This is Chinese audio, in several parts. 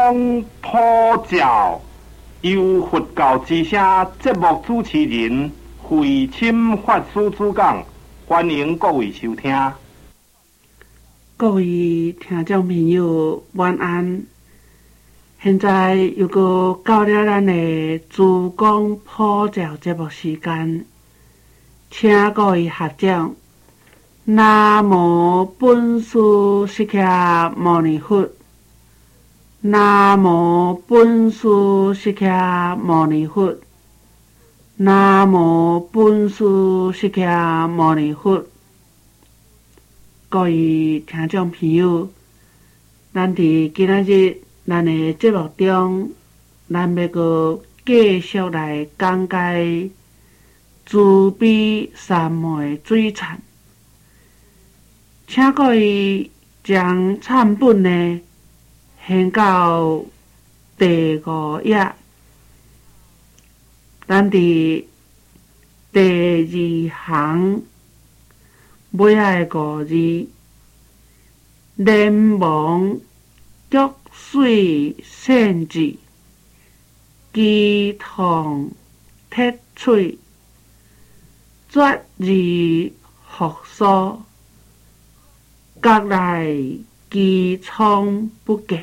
公普照，由佛教之声节目主持人慧清法师主讲，欢迎各位收听。 各位听众朋友，晚安。现在又到了咱的主讲普照节目时间，请各位合掌。南无本师释迦牟尼佛。南无本师释迦牟尼佛。南无本师释迦牟尼佛。各位听众朋友，咱伫今仔日咱的节目中，咱要阁继续来讲解慈悲三昧水忏，请各位将忏本呢献到第5页，咱伫第2行尾仔的5字，莲王菊水献智，鸡同铁喙，绝字复苏，角内机聪不见，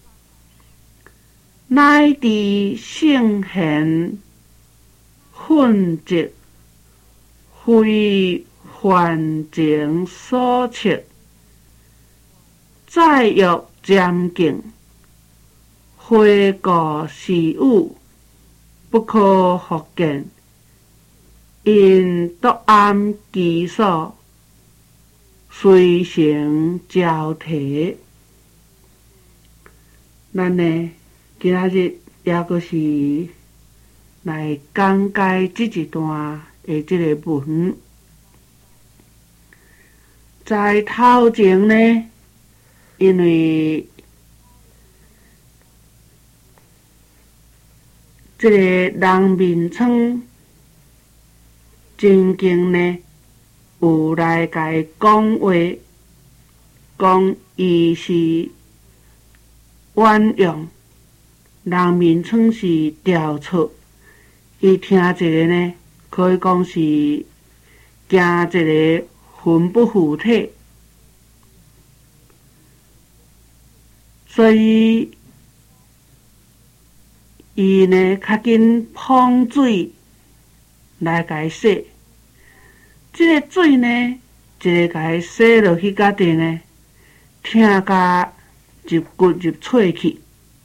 乃至圣贤混迹，非幻境所测，再欲渐境，非故事物，不可复见，因独安其所，随成交替。咱呢，今仔日也阁是来讲解这一段的这个文。在头前呢，因为这个人面疮真经呢，有来甲伊讲话，讲伊是婉用，人面疮是调出，伊听一个呢，可以讲是惊一个魂不附体，所以伊呢较紧碰水来甲伊洗。这个水呢，一个甲伊洗落去甲底呢，疼甲入骨入喙去，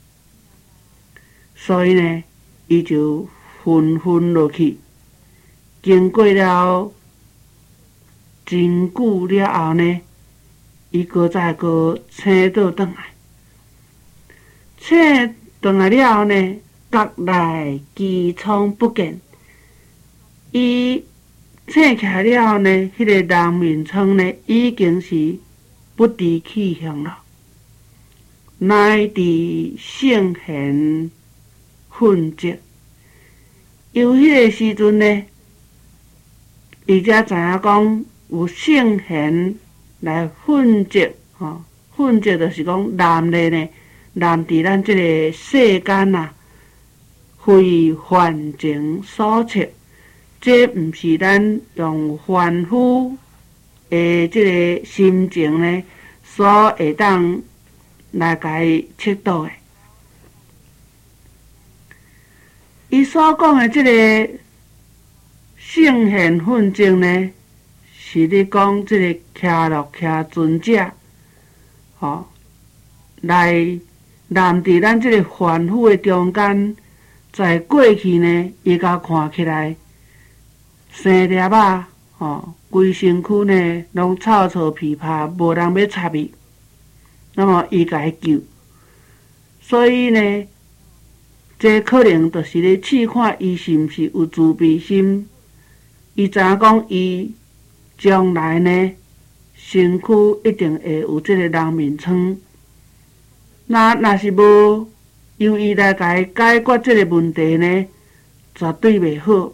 所以呢，伊就昏落去。经过了真久了后呢，伊再醒倒转来。醒转来了后呢，角内机聪不见。伊醒起来了后呢，迄个人面疮呢，已经是不知去向了。乃至圣贤混迹，由迄个时阵呢，伊才知影讲有圣贤来混迹，混迹就是讲男的呢，男伫咱这个世间啊，非幻境所测，这毋是咱用凡夫的这个心情呢所会当来甲伊测度的。伊所讲的这个圣贤混迹呢，是咧讲这个徛落徛尊者，来站伫咱这个凡夫的中间，在过去呢，伊甲看起来生粒啊，规身躯呢拢臭臭皮拍，无人要插伊，那么伊甲伊救，所以呢，这可能就是咧试看伊是毋是有自卑心。伊知影讲伊将来呢，身躯一定会有这个人面疮。若是无由伊来甲伊解决这个问题呢，绝对袂好。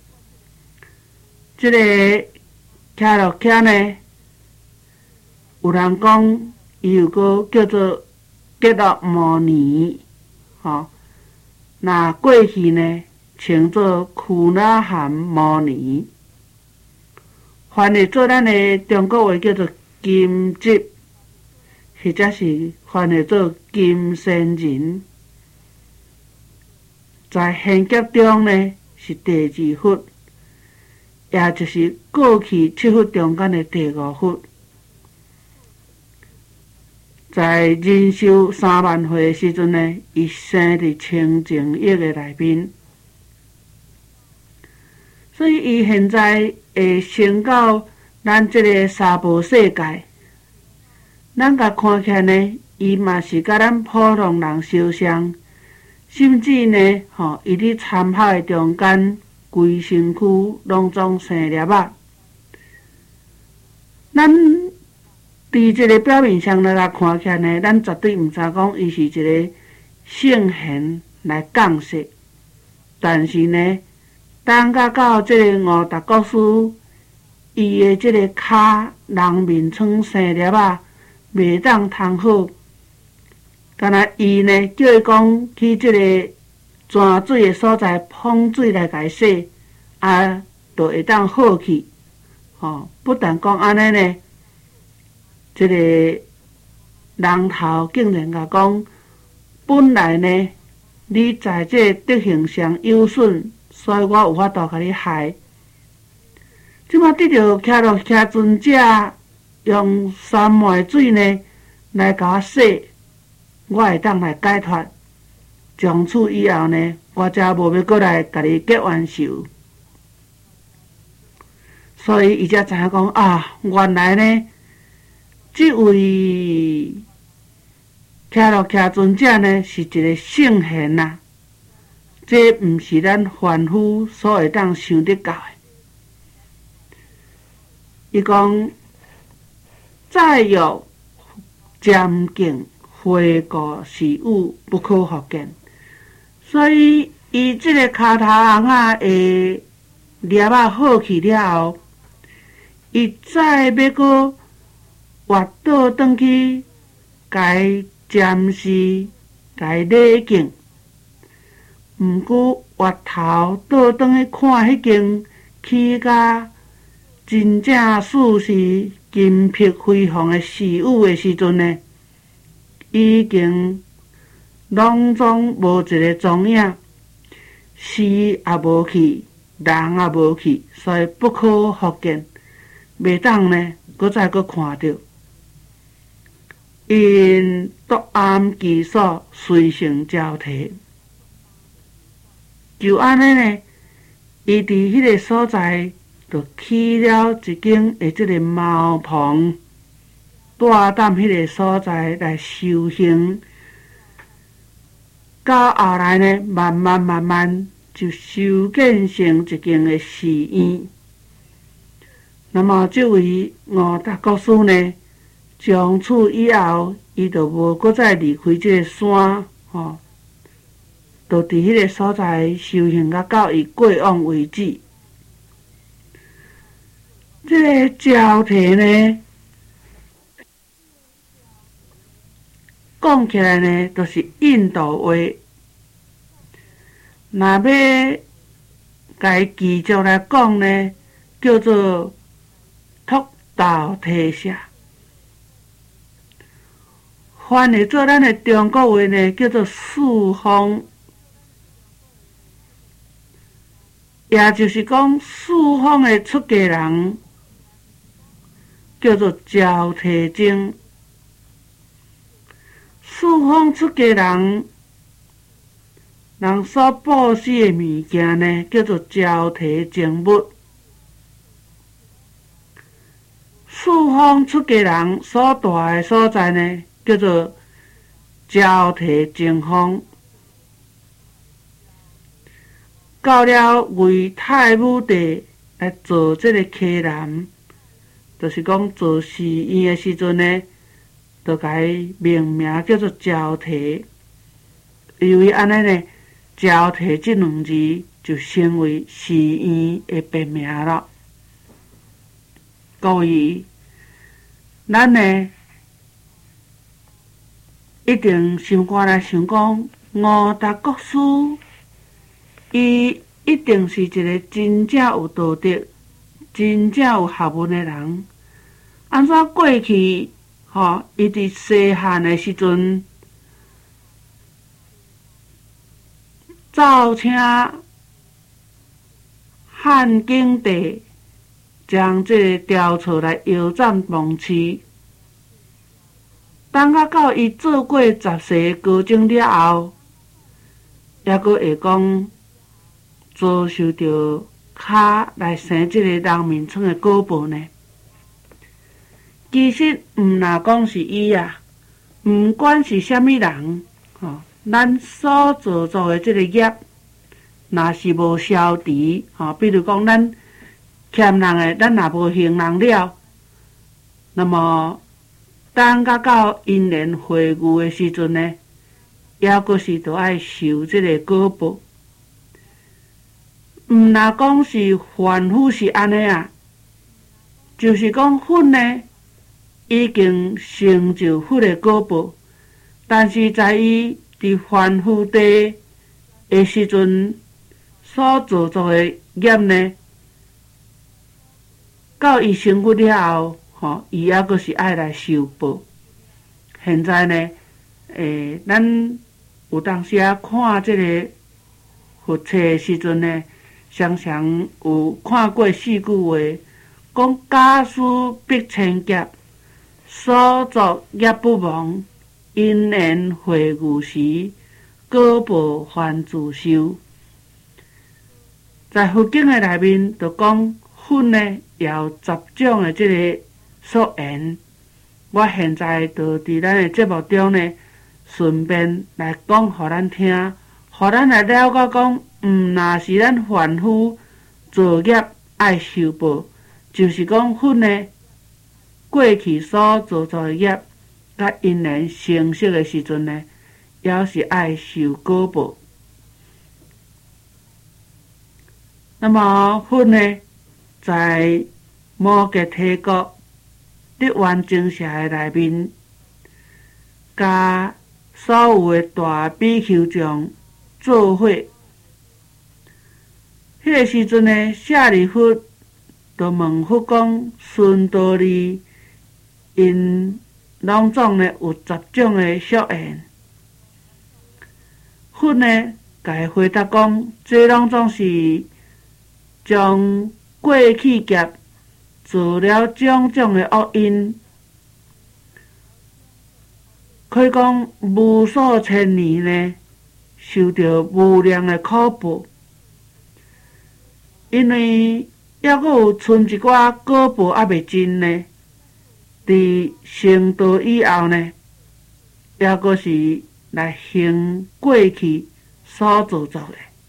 这个徛落徛呢，有人讲伊有个叫做结落摩尼， 那过去呢称作库那罕摩尼，翻译做咱的中国话叫做金吉，或者是翻译做金仙人。在现劫中呢是第2佛，也就是过去7佛中间的第5佛。在人寿3万岁的时阵呢，伊生伫清净液的内面，所以伊现在会升到咱这个娑婆世界。咱甲看起来呢，伊嘛是甲咱普通人相像，甚至呢，伊伫参考的中间，规身躯拢总生粒仔。咱伫这个表面上来看起来呢，咱绝对毋知讲伊是一个圣贤来降世，但是呢，当到这个五达国师，伊的这个骹人面疮生粒仔，袂当通好，敢若伊呢叫伊讲去这个泉水的所在碰水来甲伊洗，就会当好去。不但讲安尼呢。这个人头竟然甲讲，本来呢，你在这德行上有损，所以我有法度甲你害。即马得到徛落徛尊者用三昧水呢来甲我洗，我会当来解脱。从此以后呢，我才无要过来甲你结冤仇。所以伊才知影讲原来呢。这位徛落徛尊者呢，是一个圣贤呐，这毋是咱凡夫所会当想得到的。伊讲再有渐境回顾是有不可复见，所以伊这个骹头红仔的粒仔好去了后，伊再要搁活倒转去，该暂时该礼敬，毋过活头倒转去看迄间起甲真正属实金碧辉煌的事物的时阵呢，已经拢总无一个踪影，事也无去，人也无去，所以不可复见，袂当呢，搁再搁看到。因独暗其所，随成交替。就安尼呢，伊伫迄个所在，就起了一间的即个茅棚，住踮迄个所在来修行。到后来呢，慢慢就修建成一间的寺院。那么这位五达国师呢？从此以后，伊就无搁再离开这个山，就伫迄个所在修行到伊过往为止。这个交替呢，讲起来呢，都是印度话。若要甲伊继续来讲呢，叫做托道提舍。翻译做咱的中国话呢，叫做四方，也就是讲四方的出家人叫做交替僧。四方出家人所布施的物件呢，叫做交替僧物。四方出家人所住的所在呢，叫做交替僧方。到了为太武帝来做这个溪南，就是讲做寺院的时阵呢，就甲伊命名叫做交替。因为安尼呢，交替这两字就成为寺院的别名了。各位，咱呢一定心肝来想讲， 吴达国师，伊一定是一个真正有道德、真正有学问的人。安怎过去，伊伫西汉的时阵，造请汉景帝将这个雕塑来腰斩亡妻。等到伊做过10世高僧了后，还阁会讲遭受到脚来生这个人民村的果报呢？其实毋若讲是伊啊，毋管是啥物人，咱所做的这个业，若是无消除，比如讲咱欠人的，咱若无还人了，那么等到因缘会遇的时阵呢，还阁是着爱受这个果报。毋若讲是凡夫是安尼啊，就是讲佛呢已经成就佛的果报，但是在伊伫凡夫地的时阵所做的业呢，到伊成佛了后，伊还阁是爱来受报。现在呢，咱有当时啊看这个佛册的时阵呢，常常有看过4句话，讲假使必千劫，所作业不亡，因缘会遇时，果报还自受。在佛经的内面，就讲佛呢有10种的这个所言。我现在就伫咱的节目中呢，顺便来讲互咱听，互咱来了解讲，若是咱凡夫作业爱受报，就是讲佛呢过去所做的业，甲因缘成熟的时阵呢，也是爱受果报。那么佛呢，在摩羯帝国伫完整社的内面，甲所有的大比丘众做伙。迄个时阵呢，舍利弗就问佛讲：顺道理，因拢总呢有10种的宿缘。佛呢，甲伊回答讲：这拢总是将过去劫做了种种的恶因，可以讲无数千年呢，受到无量的苦报。因为还阁有剩一寡果报还未尽呢，伫成道以后呢，还阁是来行过去所做的。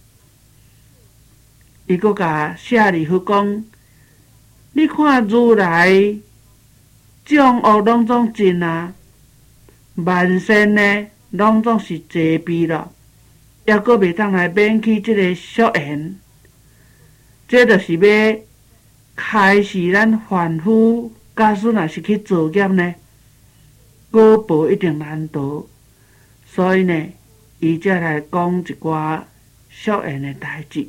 伊阁甲舍利弗讲：你看如来种恶拢总尽啊，万善呢拢总是齐备了，还阁袂当来免去这个宿缘。这就是要开始咱凡夫，假使若是去做业呢，果报一定难得。所以呢，伊才来讲一寡宿缘的代志。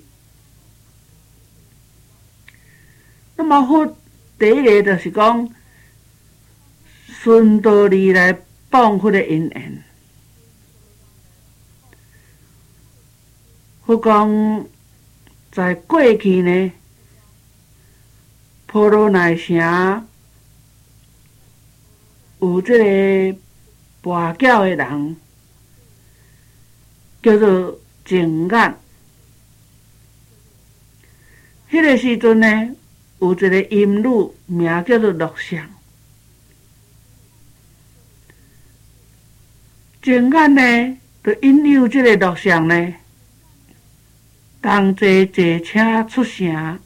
那么佛第一个就是讲顺道理来帮佛的因缘。佛讲在过去呢，婆罗奈城有这个跋筊的人，叫做净眼。迄个时阵呢，有一个淫女，名叫做乐相。净眼呢，就引诱这个乐相呢，同坐车出城，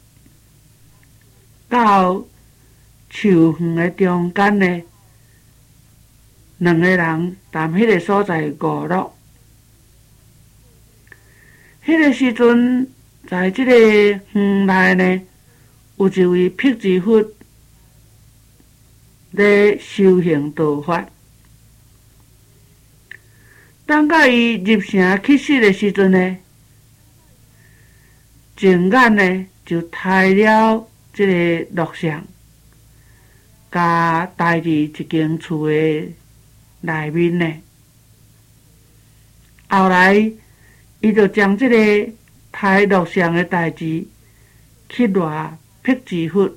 到树园的中间呢，两个人谈迄个所在娱乐。迄个时阵，在这个园内呢，有一位辟支佛咧修行道法。 等到伊入城去世的时阵呢，情眼呢就抬了即个录像，甲带入一间厝的内面呢。后来，伊就将即个抬录像的代志去赖辟支佛，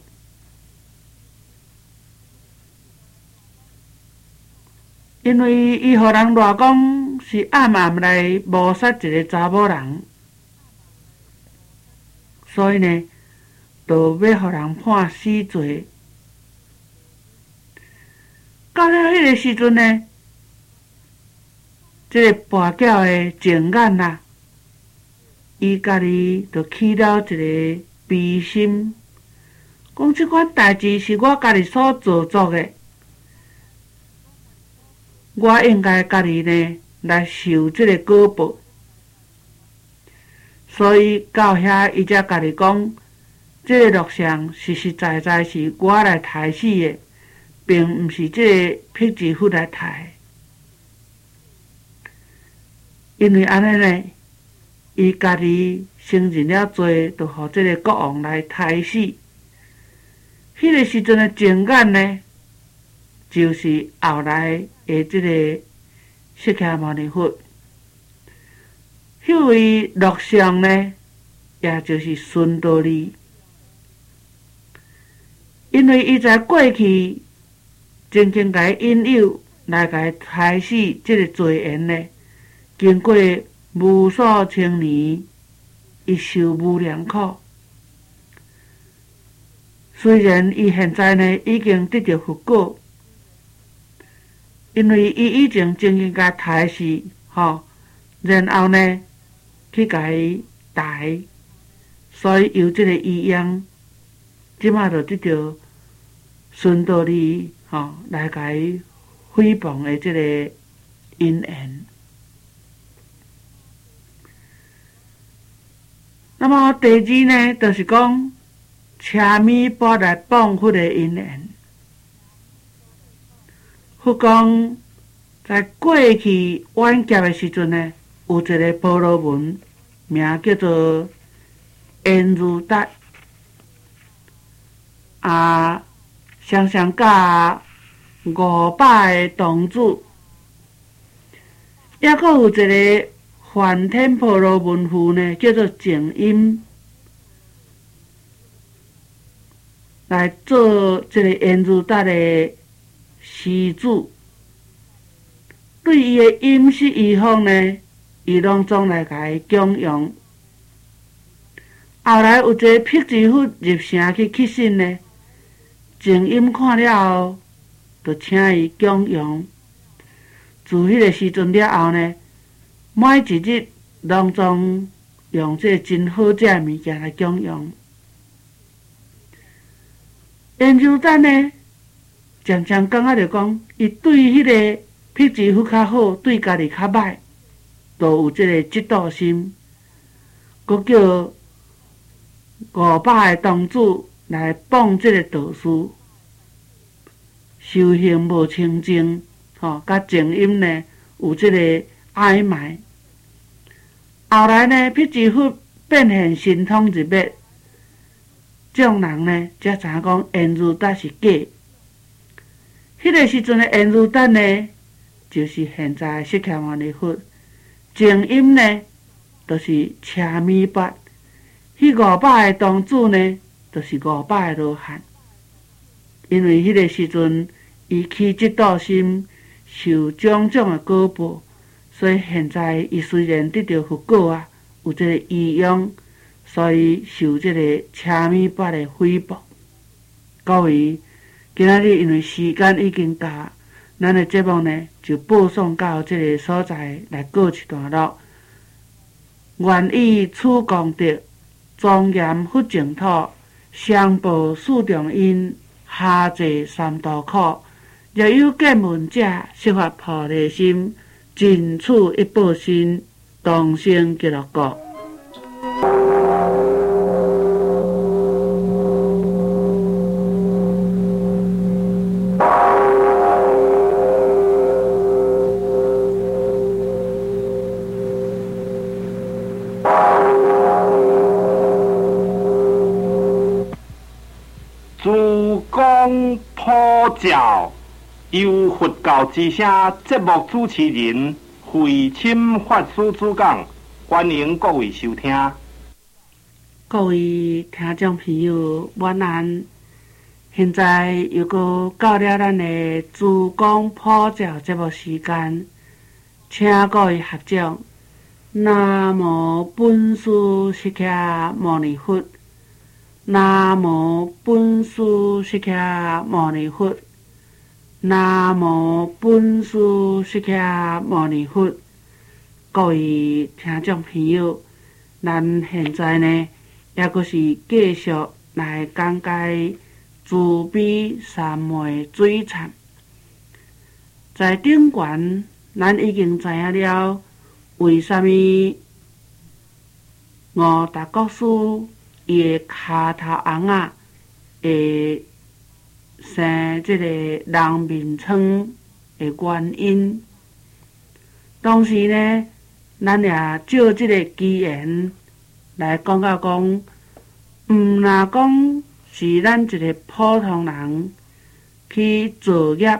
因为伊互人赖讲是暗暗来谋杀一个查某人，所以呢，就要互人判死罪。到了迄个时阵呢，即个跋筊的情眼啊，伊家己就起了一个悲心，讲即款代志是我家己所做作的，我应该家己呢来受即个果报。所以到遐，伊才家己讲，即个录像实实在在是我来杀死的，并毋是即个辟支佛来杀的。因为安尼呢，伊家己承认了罪，就互即个国王来杀死。迄个时阵的情眼呢，就是后来的即个释迦牟尼佛。迄位录像呢，也就是孙道利，因为伊在过去曾经甲伊引诱来甲伊杀死即个罪缘呢，经过无数千年，伊受无量苦。虽然伊现在呢已经得到佛果，因为伊以前曾经甲杀死，然后呢去甲伊逮，所以由即个医样，即马就得到孙道利来甲伊诽谤的即个因缘。那么第二呢，就是讲车米拨来谤佛的因缘。佛讲在过去晚劫的时阵呢，有一个婆罗门，名叫做延如达，常常教500个童子，也阁有一个梵天婆罗门妇呢，叫做静音，来做这个延如达的施主。对伊的饮食衣服呢，伊拢总来甲伊供养。后来有一个辟支佛入城去乞信呢，静音看了后，就请伊供养。自迄个时阵了后呢，每一日拢总用这真好食的物件来供养。延如达呢，常常感觉着讲，伊对迄个辟支佛较好，对家己较歹，都有这个嫉妒心，佮叫500个童子来谤这个道士，修行无清净，甲静音呢有这个暧昧。后来呢，辟支佛变现神通入灭，众人呢才知影讲延如达是假。迄个时阵的延如达呢，就是现在释迦牟尼佛。静音呢，就是车米鉢；迄500个童子呢，就是500个罗汉。因为迄个时阵，伊起嫉妒心，受种种的果报，所以现在伊虽然得到佛果有这个异用，所以受这个车米鉢的诽谤。各位，今仔日因为时间已经到，咱的节目呢就播送到这个所在来告一段落。愿以此功德，庄严佛净土，上报四重因，下济三途苦。若有见闻者，悉发菩提心，尽此一报身，同生极乐国。 由佛教之声节目主持人慧钦法师主讲，欢迎各位收听。 各位听众朋友，晚安。现在又到了咱的自讲普照节目时间，请各位合掌。南无本师释迦牟尼佛，南无本师释迦牟尼佛，南无本师释迦牟尼佛。各位听众朋友，咱现在呢，也阁是继续来讲解慈悲三昧水忏。在顶悬，咱已经知影了，为什么五大国师伊的骹头红仔会生这个人面疮的原因。当时呢，咱也借这个机缘来讲到讲，若讲是咱一个普通人去做业，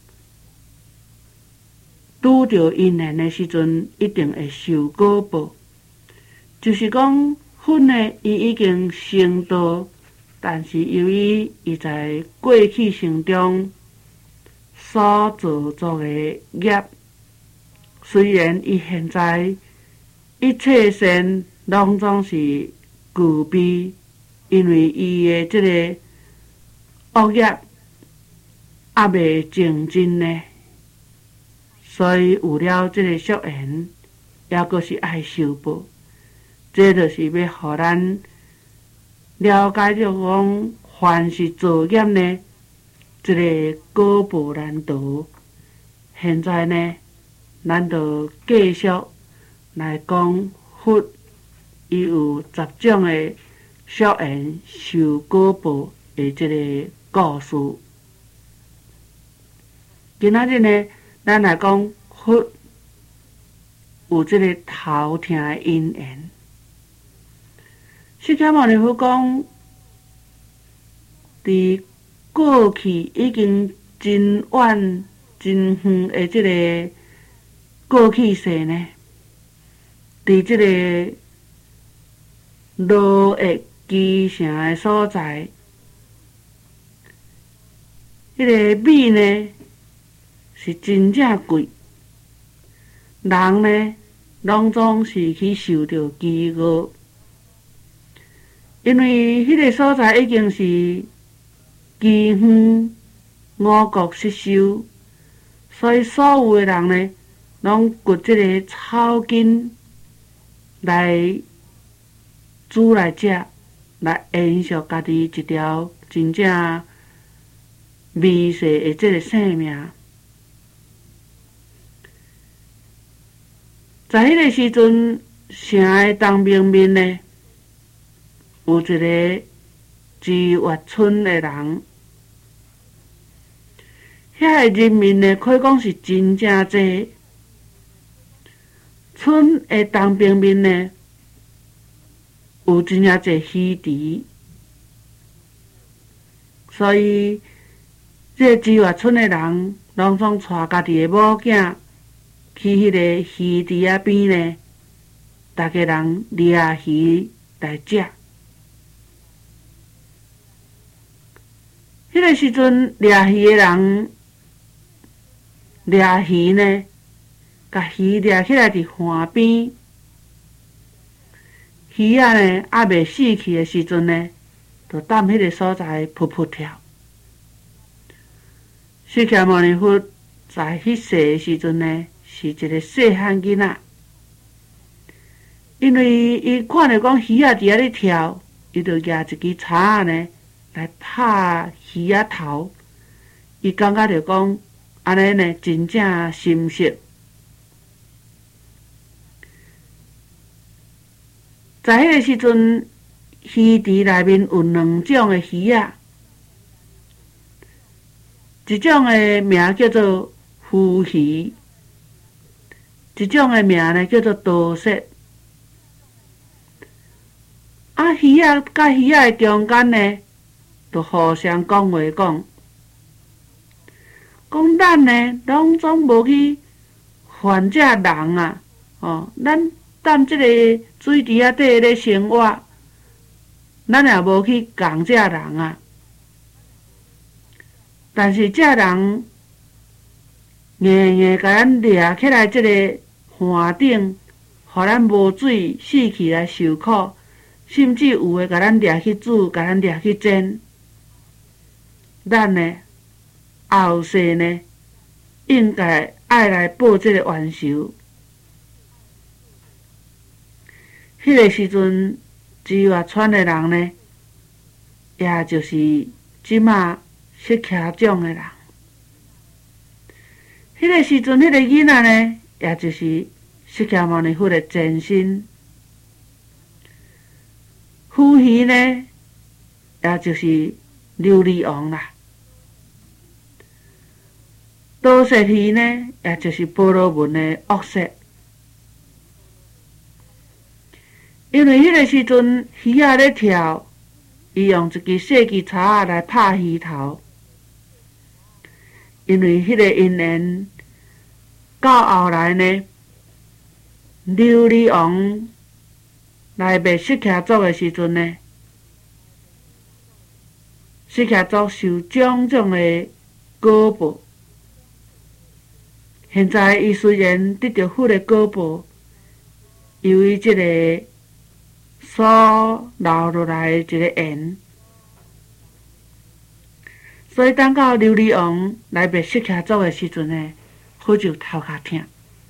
拄着因缘的时阵，一定会受果报。就是讲，粉呢，伊已经成道，但是由于伊在过去生中所做作的业，虽然伊现在一切善拢总是具备，因为伊的这个恶业还未净尽呢，所以有了这个宿缘，也阁是爱受报。这就是要互咱了解到讲，凡是作业呢，这个果报难得。现在呢，咱就继续来讲佛，伊有10种的宿缘受果报的这个故事。今仔日呢，咱来讲佛有这个头疼的因缘。释迦牟尼佛讲，伫过去已经真远真远的这个过去世呢，伫这个罗越基城的所在，迄个米呢是真正贵，人呢拢总是去受到饥饿。因为迄个所在已经是饥荒、五谷失收，所以所有的人呢，拢掘这个草根来煮来食，来延续家己一条真正美丽的这个生命。在迄个时阵，城的东边面呢，有一个住越村的人，遐个人民呢，可以讲是真正多。村的东边面呢，有真正多鱼池，所以这住越村的人，拢总带家己的某囝去迄个鱼池仔边呢，大家人掠鱼来食。迄个时阵，掠鱼的人掠鱼呢，甲鱼掠起来伫岸边，鱼仔呢还未死去的时阵呢，就踮迄个所在噗噗跳。释迦牟尼佛在迄世的时阵呢，是一个细汉囡仔，因为伊看到讲鱼仔伫遐咧跳，伊就举一支叉呢来拍鱼仔头，伊感觉着讲安尼呢真正心实。在迄个时阵，鱼池内面有2种的鱼仔，一种的名叫做浮鱼，一种的名呢叫做多色。鱼仔甲鱼仔的中间呢，就互相讲话讲， 讲咱呢，拢总无去犯这人啊，咱即个水池仔底咧生活，咱也无去共这人啊。但是这人硬硬甲咱掠起来即个岸顶，互咱无水死去来受苦，甚至有诶甲咱掠去煮，甲咱掠去煎。咱呢后世呢，应该爱来报即个冤仇。迄个时阵，志外村诶人呢，也就是即马释迦种诶人。迄个时阵，迄个囡仔呢，也就是释迦牟尼佛诶前身。虎鱼呢，也就是琉璃王啦。多色鱼呢，也就是婆罗门的恶色。因为迄个时阵鱼仔咧跳，伊用一支细支叉仔来拍鱼头。因为迄个因缘，到后来呢，琉璃王来灭释迦族的时阵呢，释迦族受种种的果报。现在伊虽然得到佛的果报，由于即个所留落来的一个缘，所以等到琉璃王来灭释迦族的时阵呢，佛就头壳痛。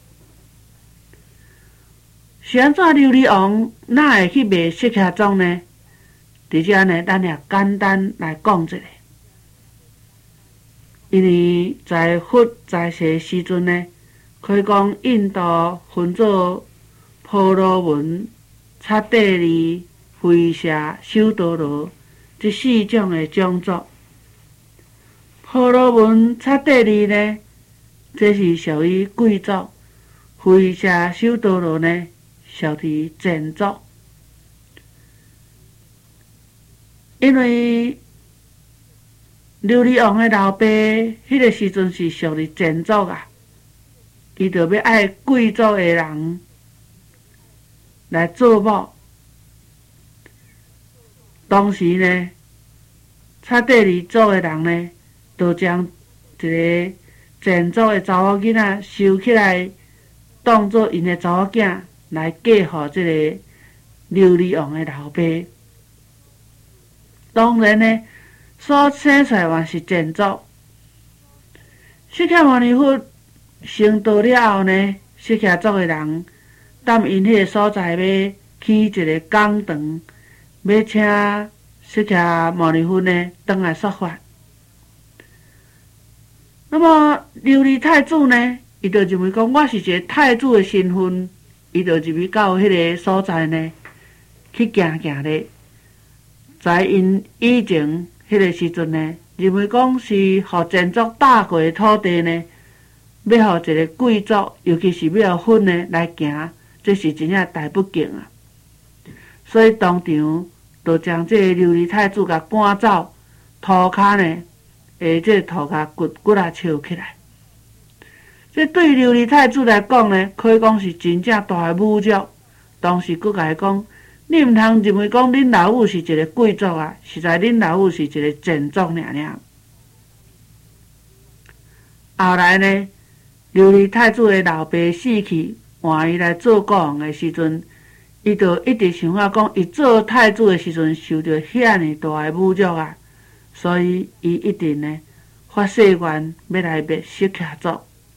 是安怎琉璃王哪会去灭释迦族呢？伫遮呢，咱也简单来讲一下。因为在佛在世时阵呢，可以讲印度分做婆罗门、刹帝利、吠舍、修多罗这四种的种族。婆罗门、刹帝利呢，这是属于贵族；吠舍、修多罗呢，属于贱族。因为琉璃王的老爸，迄个时阵是属于贱族啊，伊就要爱贵族的人来做某。当时呢，刹帝利族的人呢，就将一个贱族的查某囡仔收起来，当作因的查某囝来嫁互这个琉璃王的老爸。当然呢，所生出来嘛是贱族。释迦牟尼佛成道了后呢，释迦族的人踮因迄个所在要起一个讲堂，要请释迦牟尼佛呢转来说法。那么琉璃太子呢，伊就认为讲我是一个太子的身份，伊就入去到迄个所在呢去行行咧。在因以前迄个时阵呢，认为讲是互贱族打过的土地呢，要互一个贵族，尤其是要互佛呢来行，这是真正大不敬啊！所以当场就将这个琉璃太子甲赶走，涂骹呢，这个涂骹骨啊笑起来。这对琉璃太子来讲呢，可以讲是真正大的侮辱。当时佫甲伊讲。你毋通认为讲恁老母是一个贵族啊，实在恁老母是一个贱族尔。后来呢，琉璃太子的老爸死去，换伊来做国王的时阵，伊就一直想法讲，伊做太子的时阵受到遐尔大的侮辱啊，所以伊一定呢发誓愿要来灭释迦族。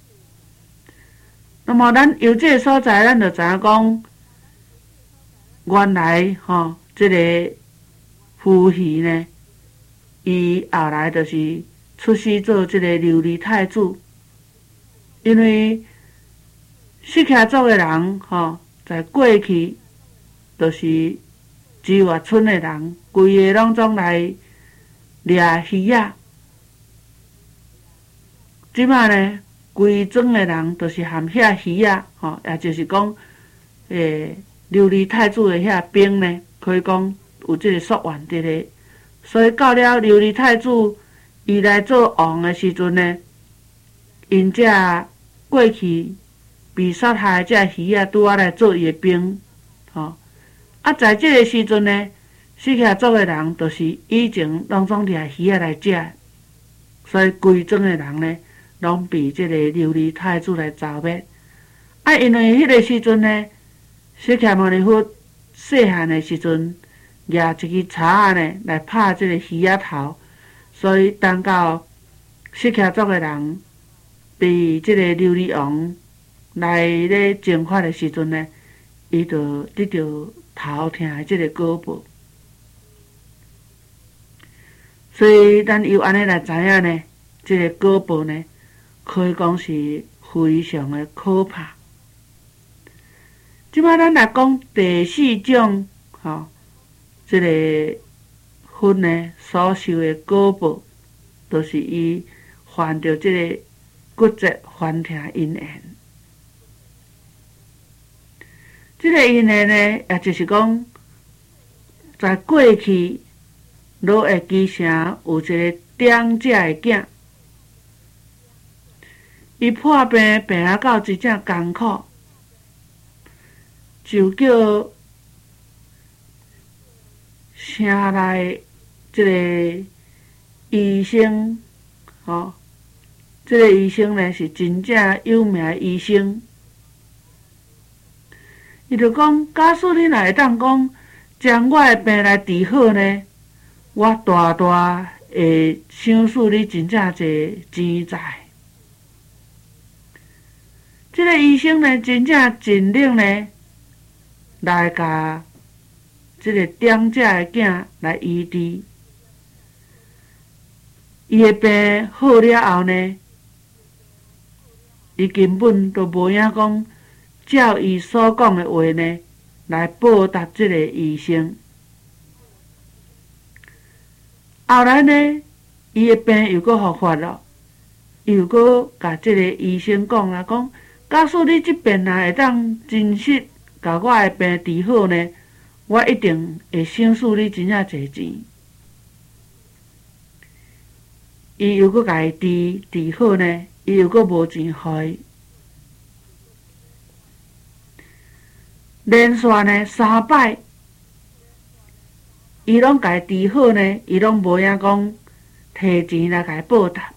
那么咱由这个所在，咱就知影讲。原来这个夫婿呢，伊后来就是出世做这个琉璃太子，因为释迦族的人在过去就是志外村的人，规个拢总来掠鱼仔。即摆呢，规庄的人都是含遐鱼仔，也就是讲，琉璃太子的遐兵呢，可以讲有这个宿怨伫咧，所以到了琉璃太子伊来做王的时阵呢， 因遮过去被杀害遮鱼仔拄仔来做伊的兵，啊，在即个时阵呢，死去族的人就是以前拢总掠鱼仔来食，所以规庄的人呢，拢被即个琉璃太子来剿灭。啊，因为迄个时阵呢，释迦牟尼佛细汉的时阵，举一支叉仔呢来拍即个鱼仔头，所以等到释迦族的人被即个琉璃王来咧征发的时阵呢，伊就得到头疼的即个果报。所以咱由安尼来知影呢，即个果报呢，可以讲是非常的可怕。即摆咱来讲第四种，即个佛呢所受的果报，就是伊犯着即个骨折翻疼因缘。即个因缘呢，也就是讲，在过去罗会基城有一个长者的囝，伊破病病啊到真正艰苦，就叫城内即个医生，即个医生呢是真正有名的医生。伊就讲，假使你若会当讲将我的病来治好呢，我大大会赏赐你真正侪钱财。即个医生呢，真正尽力呢，来甲即个长者的囝来医治。伊的病好了后呢，伊根本都无影讲照伊所讲的话呢，来报答即个医生。后来呢，伊的病又搁复发了，伊又搁甲即个医生讲啦，讲假使你即边若会当真实甲我的病治好呢，我一定会赏赐你真正侪钱。伊又搁甲伊治好呢，伊又搁无钱互伊。连续呢3摆，伊拢甲伊治好呢，伊拢无影讲摕钱来甲伊报答。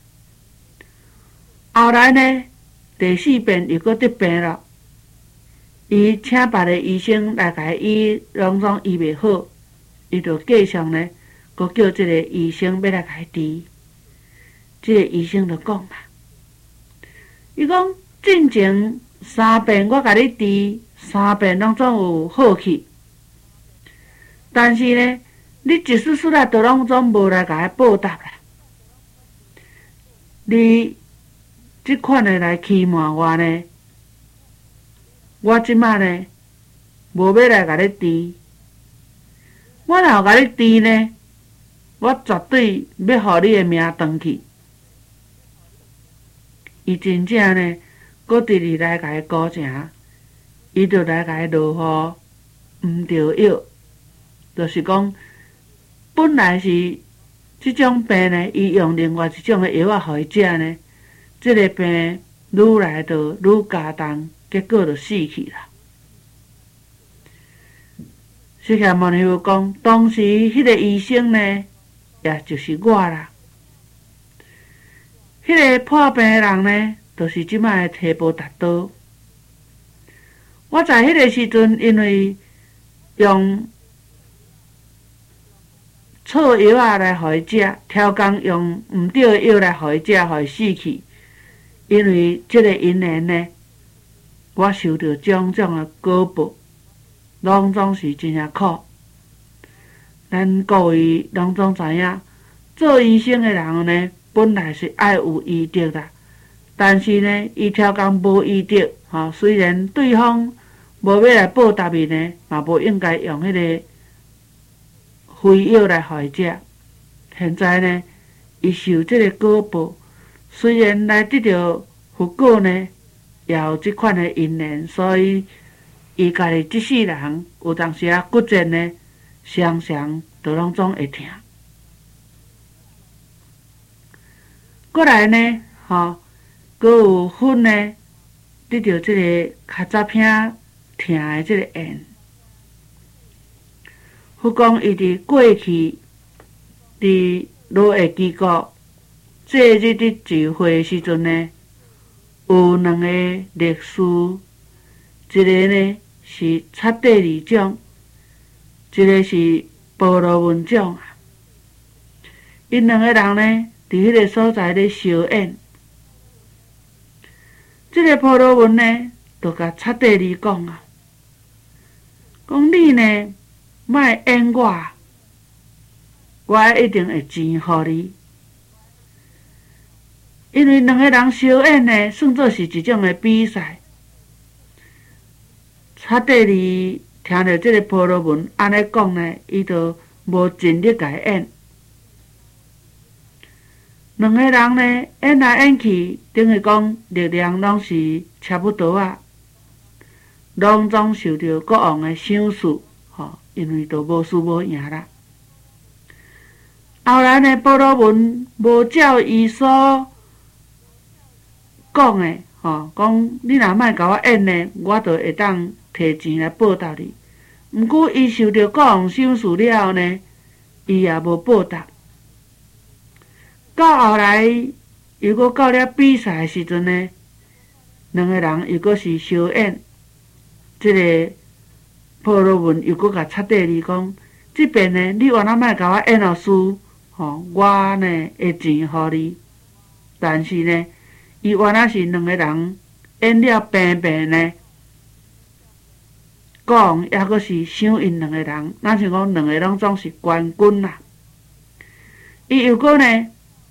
后来呢，第4遍又搁得病了，伊请别个医生来甲伊医，拢总医袂好，伊就继续呢，搁叫即个医生要来甲伊治。即个医生就讲啦，伊讲进前3遍我甲你治，3遍拢总有好去，但是呢，你一丝丝啊，都拢总无来甲伊报答啦。你即款的来欺瞒我呢，我即摆呢无要来甲你治。我若有甲你治呢，我绝对要互你的命断去。伊真正呢，搁直直来甲伊鼓成，伊就来甲伊落雨，毋着药，就是讲，本来是即种病呢，伊用另外一种的药仔互伊食呢，即个病愈来就愈加重，结果就死去啦。释迦牟尼佛讲，当时迄个医生呢，也就是我啦。迄个破病的人呢，就是即摆的提婆达多。我在迄个时阵，因为用错药仔来互伊食，超工用毋对的药来互伊食，互伊死去。因为即个因缘呢，我受到种种的果报，拢总是真正苦。咱各位拢总知影，做医生的人呢，本来是爱有医德啦，但是呢，伊超工无医德，虽然对方无要来报答伊呢，嘛无应该用迄个非药来互伊食。现在呢，伊受即个果报，虽然来得到佛果呢，也有即款的因缘，所以伊家己即世人有当时骨折呢，常常都拢总会疼。过来呢， 佮有分呢，得到即个较早偏疼的即个缘。佛讲伊伫过去，伫罗下基国这日的聚会时阵呢，有两个历史，一个呢是刹帝利长，一个是波罗文长啊。因两个人呢，伫迄个所在咧相演。即个波罗文呢，就甲刹帝利讲啊，讲你呢，莫演我一定会钱互你。因为两个人相演呢，算作是一种的比赛。刹帝利听到即个波罗文安尼讲呢，伊就无尽力甲伊演。两个人呢，演来演去，等于讲力量拢是差不多啊，拢总受到国王的赏识，因为都无输无赢啦。后来呢，波罗文无照伊所讲的，讲你若莫甲我演呢，我就会当摕钱来报答你。毋过伊受到国王赏识了后呢，伊也无报答。到后来，又搁到了比赛的时阵呢，两个人又搁是相演。即个波罗文又搁甲刹帝利讲，即边呢，你原来莫甲我演落输，我呢会钱互你。但是呢，伊原来是两个人演了平平呢，国王抑搁是赏因两个人，咱想讲两个拢总是冠军啦。伊又搁呢，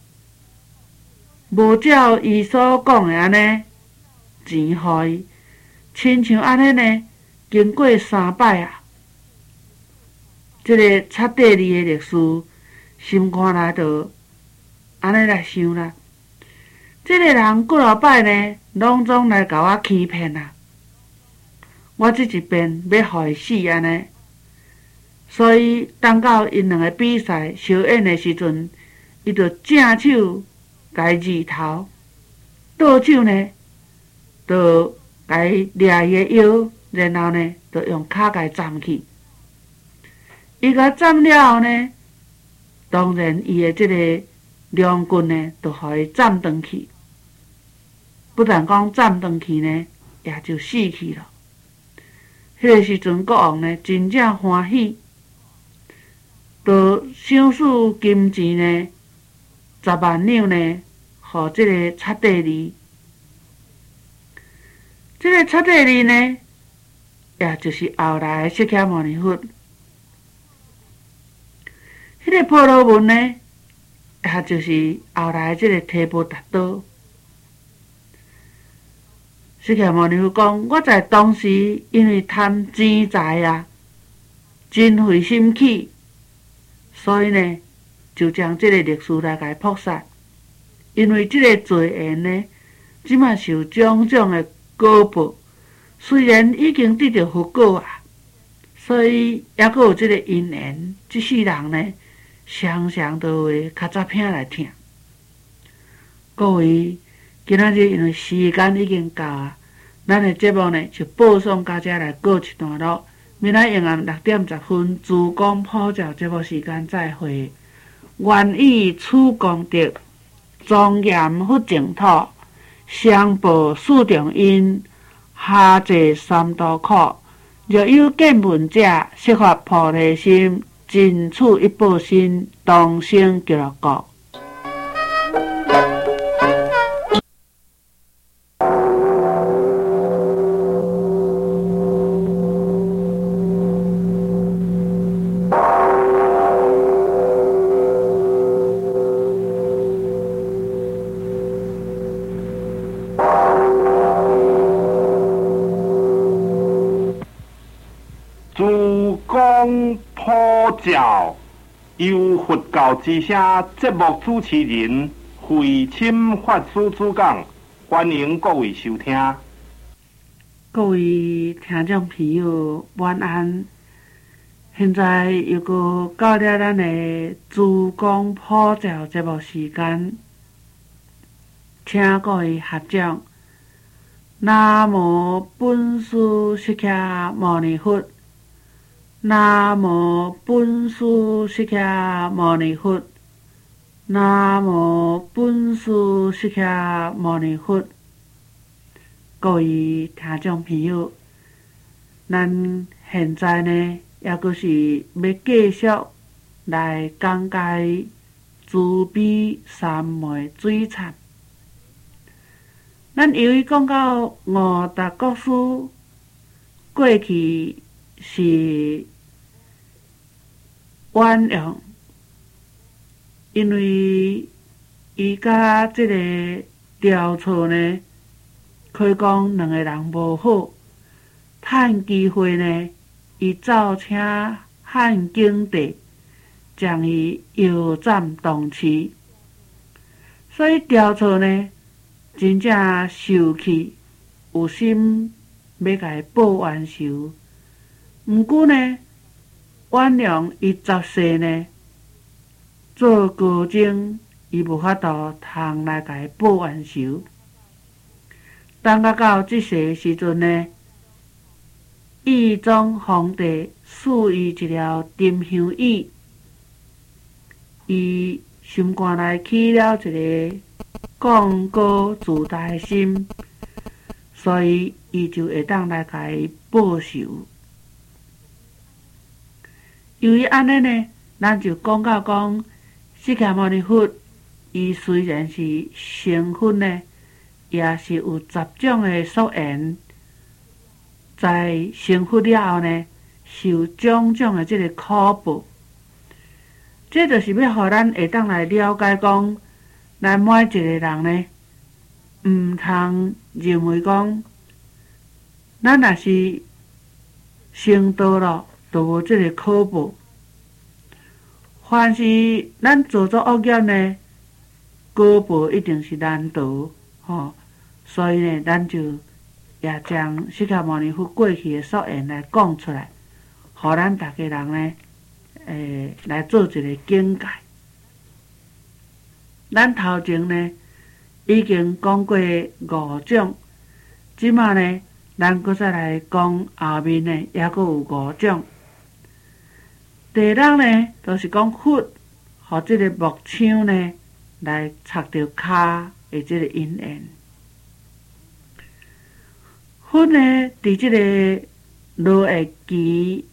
无照伊所讲的安尼钱互伊，亲像安尼呢，经过3摆啊，即个刹帝利的历史，心肝内就安尼来想啦。即个人几落摆呢，拢总来甲我欺骗啦。我即一遍要互伊死安尼，所以等到因两个比赛相演的时阵，伊就正手甲伊二头，倒手呢，就甲伊掠伊的腰，然后呢，就用骹甲伊斩去。伊甲斩了后呢，当然伊的即个梁棍呢，就互伊斩断去。不但讲斩断去呢，也就死去了。迄个时阵，国王呢真正欢喜，就赏赐金钱呢10万两呢，互即个刹帝利。即个刹帝利呢，也就是后来的释迦牟尼佛。迄个婆罗门呢，也就是后来即个提婆达多。释迦牟尼佛讲，我在当时因为贪钱财啊，真费心气，所以呢，就将即个历史来甲伊扑杀。因为即个罪缘呢，即马受种种的果报，虽然已经得到佛果啊，所以还阁有即个因缘，即世人呢，常常都会较早偏来听。各位，今仔日因为时间已经到啊，咱的节目呢就播送到这来告一段落。明仔夜暗6点10分，珠江普照节目时间再会。愿以此功德，庄严佛净土，上报四重因，下济三途苦。若有见闻者，悉发菩提心，尽此一报身，同生极乐国。 珠江普照，由佛教之声节目主持人慧钦法师主讲，欢迎各位收听。 各位听众朋友，晚安。现在又搁到了咱的珠江普照节目时间。 请各位合掌。南无本师释迦牟尼佛。南无本师释迦牟尼佛。南无本师释迦牟尼佛。各位听众朋友，咱现在呢，也就是要继续来讲解慈悲三昧水忏。咱由于讲到五达国师过去是婉容，因为伊甲即个调错呢，可以讲两个人无好，趁机会呢，伊造请汉景帝将伊腰斩动刺，所以调错呢，真正受气，有心要甲伊报冤仇。毋过呢，婉容伊十世呢做高僧，伊无法度通来甲伊报冤仇。等到即世时阵呢，懿宗皇帝赐伊一条沉香椅，伊心肝内起了一个广高自大的心，所以伊就会当来甲伊报仇。由于安尼呢，咱就讲到讲释迦牟尼佛，伊虽然是成佛呢，也是有10种的宿缘，在成佛了后呢，受种种的即个苦报。这就是要互咱会当来了解讲，咱每一个人呢，毋通认为讲，咱若是成道了，就无即个苦报。凡是咱做作恶业呢，果报一定是难得，所以呢，咱就也将释迦牟尼佛过去的宿缘来讲出来，互咱大家人呢，来做一个警戒。咱头前呢已经讲过5种，即马呢，咱搁再来讲后面呢，也搁有5种。第一呢，就是讲佛，互即个木枪呢来插着骹的即个因缘。佛呢，伫即个罗会期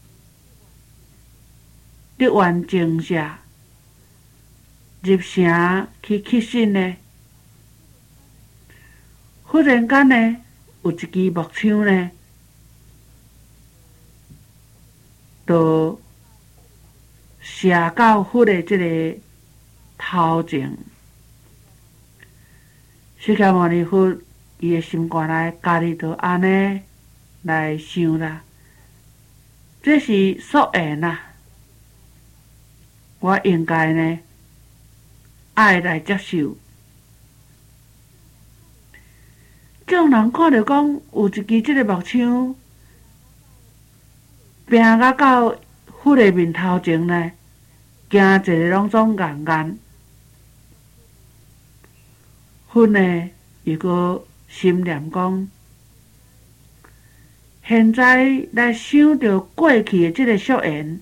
得完净下入城去乞信呢，忽然间呢，有一支木枪呢，就射到佛的即个头前。释迦牟尼佛伊的心肝内家己就安尼来想啦，这是宿缘啦，我应该呢爱来接受。众人看到讲有一支即个木枪，拼到佛的面头前呢，惊一个拢总眼眼。佛呢又搁心念讲，现在来想着过去的即个宿缘，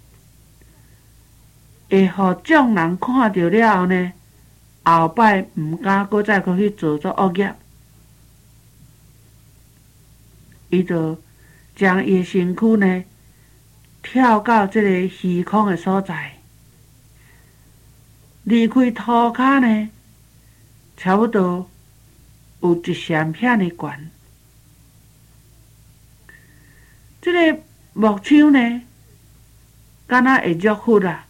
会互众人看到了后呢，后摆毋敢搁再去做作恶业。伊就将伊的身躯呢跳到即个虚空的所在，离开涂骹呢，差不多有1扇遐尼悬。即个木枪呢，敢若会入佛啊！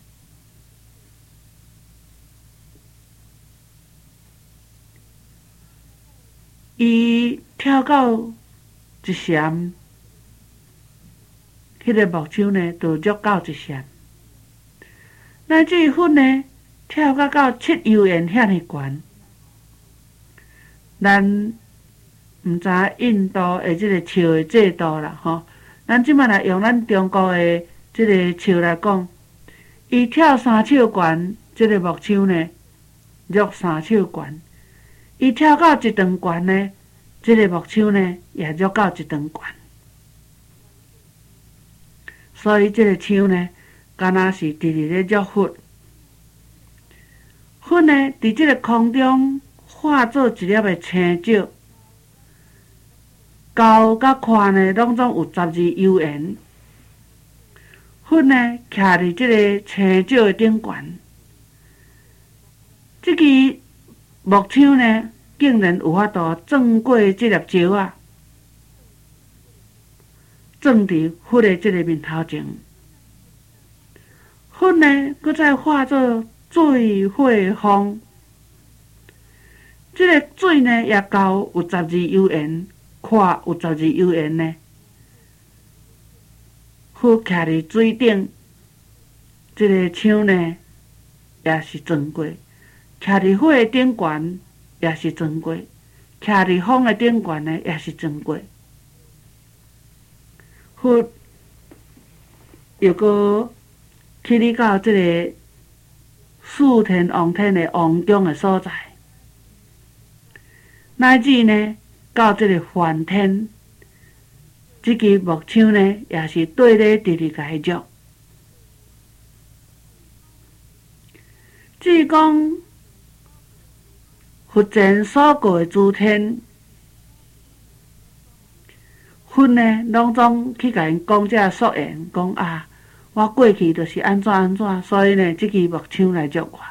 伊跳到1扇，迄个木枪呢，就入到1扇。乃至于佛呢，跳到7幽园遐尼悬。咱毋知印度的即个笑的制度啦，咱即摆来用咱中国的即个笑来讲，伊跳3尺悬，即个木枪呢，入3尺悬， 伊跳到一长悬呢，即个木枪呢也入到一长悬，所以即个枪呢，敢若是直直咧入火。火呢，伫即个空中化作一粒的青石，高甲宽呢，拢总有12由圆。火呢，徛伫即个青石的顶悬。即支木枪呢，竟然有法度撞过即粒石啊，撞伫火的即个面头前。火呢，搁再化作水火风。即个水呢，也高有12由圆，宽有12由圆呢。火徛伫水顶，即个枪呢，也是撞过；徛伫火的顶悬，也是撞过；徛伫风的顶悬呢，也是撞过。火又搁去哩到即个四天王天的王宫的所在，乃至呢到即个梵天。即支木枪呢，也是对咧直直甲伊入。至于讲佛前所过的诸天，佛呢，拢总去甲因讲这宿言，讲啊，我过去就是安怎安怎，所以呢，即支木枪来入我。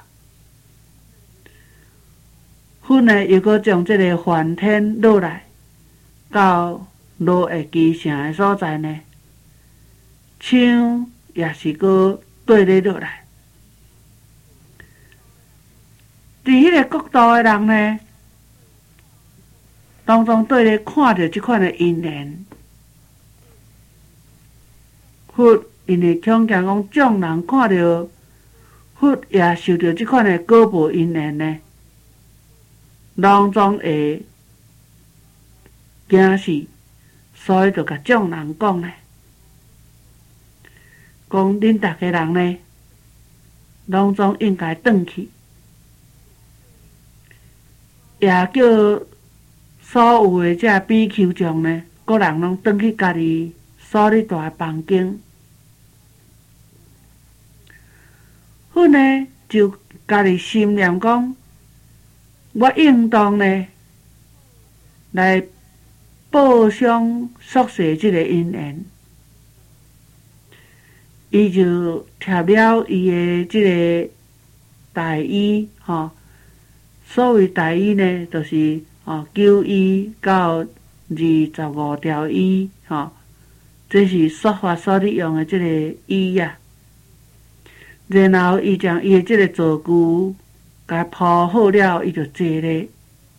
佛呢，又搁将即个梵天落来到落会基城的所在呢，枪也是搁对咧落来。伫迄个国度的人呢，当中对咧看到即款的因缘，佛因会恐惊讲众人看到佛也受到即款的果报因缘呢，拢总会惊死。所以就甲众人讲咧，讲恁逐个人呢，拢总应该转去，也叫所有的这比丘众呢，个人拢转去家己所伫住的房间。阮呢就家己心念讲，我应当呢来报上宿世即个因缘，伊就贴了伊的即个大衣，所谓大衣呢，就是9衣到25条衣，这是说法所利用的即个衣啊。然后伊将伊的即个座具甲铺好了，伊就坐咧。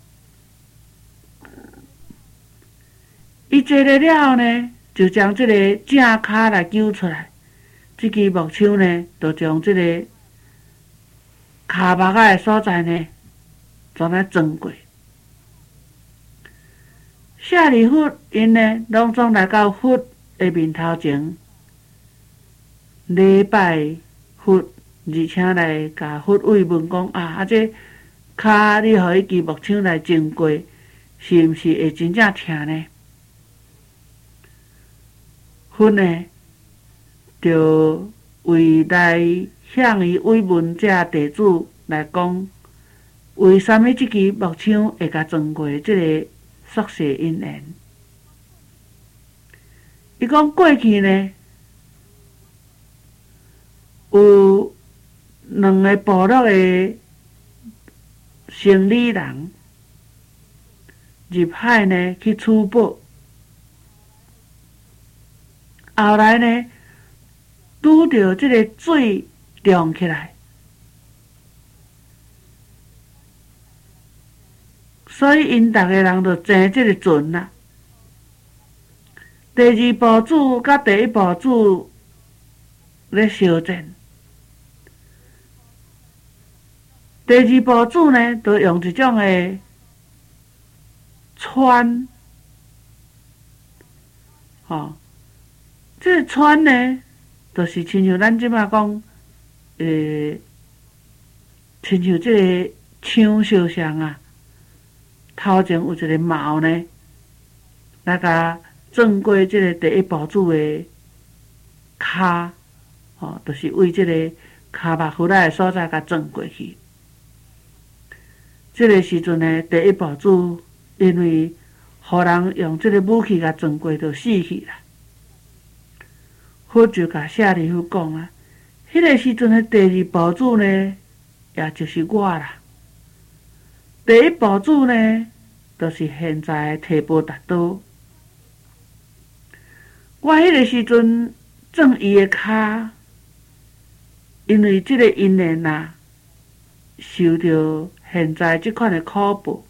伊坐咧了后呢，就将即个正骹来揪出来，即支木枪呢，就将即个骹目仔的所在呢，全来撞过。舍利弗因呢，拢总来到佛的面头前礼拜佛，而且来甲佛慰问讲啊，这骹你互伊支木枪来撞过，是毋是会真正疼呢？佛呢，就为来向伊慰问这弟子来讲，为什么即支木枪会甲撞过即个宿世因缘？伊讲过去呢，有2个部落的生理人入海呢去取宝。后来呢，拄着即个水涨起来，所以因逐个人就争即个船啦。第2部主甲第1部主咧相战，第2部主呢，就用一种的船，这个船呢，就是亲像咱即摆讲，亲像这个枪相像啊， 头前有一个矛呢，来甲撞过即个第一堡主的骹，就是为即个骹目骨仔的所在甲撞过去。即个时阵呢，第一堡主因为互人用即个武器甲撞过，就死去啦。佛就甲舍利弗讲啊，迄个时阵的第二堡主呢，也就是我啦。第一堡主呢，就是现在的提婆达多。我迄个时阵撞伊的骹，因为即个因缘啊，受到现在即款的苦报。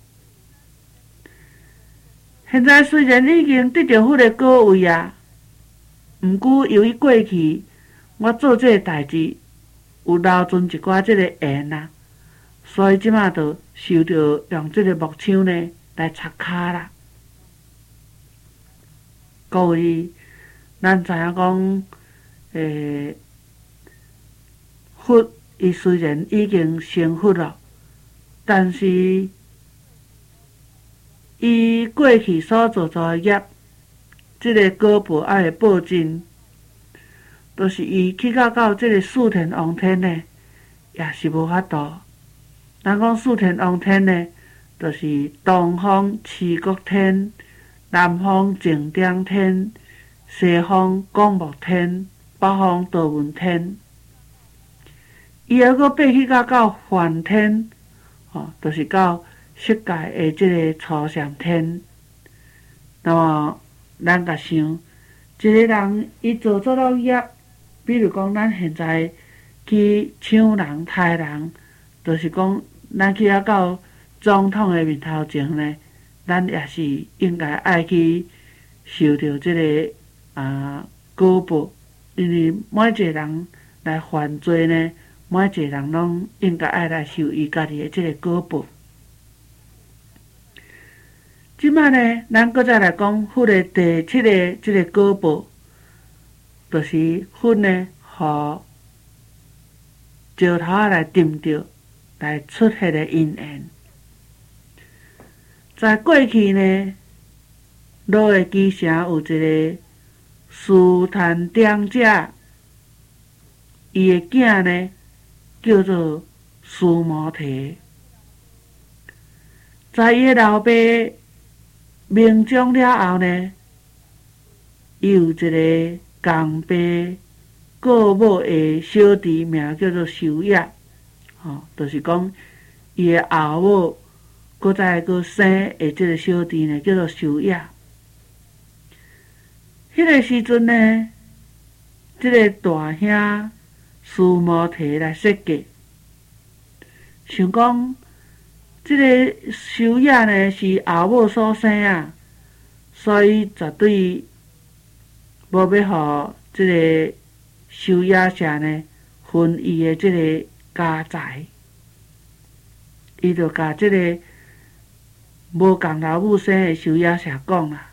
现在虽然已经得到迄个果位啊，毋过由于过去我做这个代志有留存一寡即个缘啊，所以即马就受到用即个木枪呢来插骹啦。各位，咱知影讲，佛伊虽然已经成佛了，但是伊过去所做的业，即个果报还会报尽，就是伊去到即个四天王天呢，也是无法度。咱讲四天王天呢，就是东方持国天、南方净顶天、西方广目天、北方道文天。伊还阁爬去到梵天，就是到色界的即个初禅天。那么咱甲想，一个人伊做了业，比如讲咱现在去抢人、杀人，就是讲咱去到总统的面头前呢，咱也是应该爱去受到即个果报，因为每一个人来犯罪呢，每一个人拢应该爱来受伊家己的即个果报。即摆呢，咱搁再来讲佛的第七个即个果报，就是佛呢，互石头来tìm着，来出迄个因缘。在过去呢，罗的基城有一个斯坦长者，伊的囝呢叫做苏摩提，在伊的老爸命中了后呢，伊有一个共爸过母的小弟，名叫做修也，就是讲伊的后母搁再搁生的即个小弟呢，叫做修也。迄个时阵呢，即个大兄苏摩提来设计，想讲即个修也呢是后母所生啊，所以绝对无要互即个修也社呢分伊的即个家财。伊就甲即个无共老母生的修也社讲啦，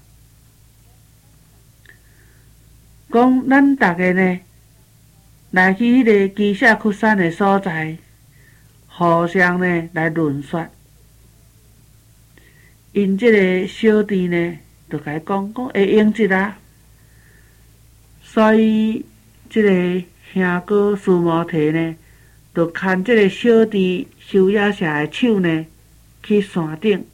讲咱逐个呢来去迄个基舍窟山的所在，互相呢来论说。因即个小弟呢，就甲伊讲会用一啦。所以即个兄哥苏摩提呢，就牵即个小弟修也社的手呢，去山顶，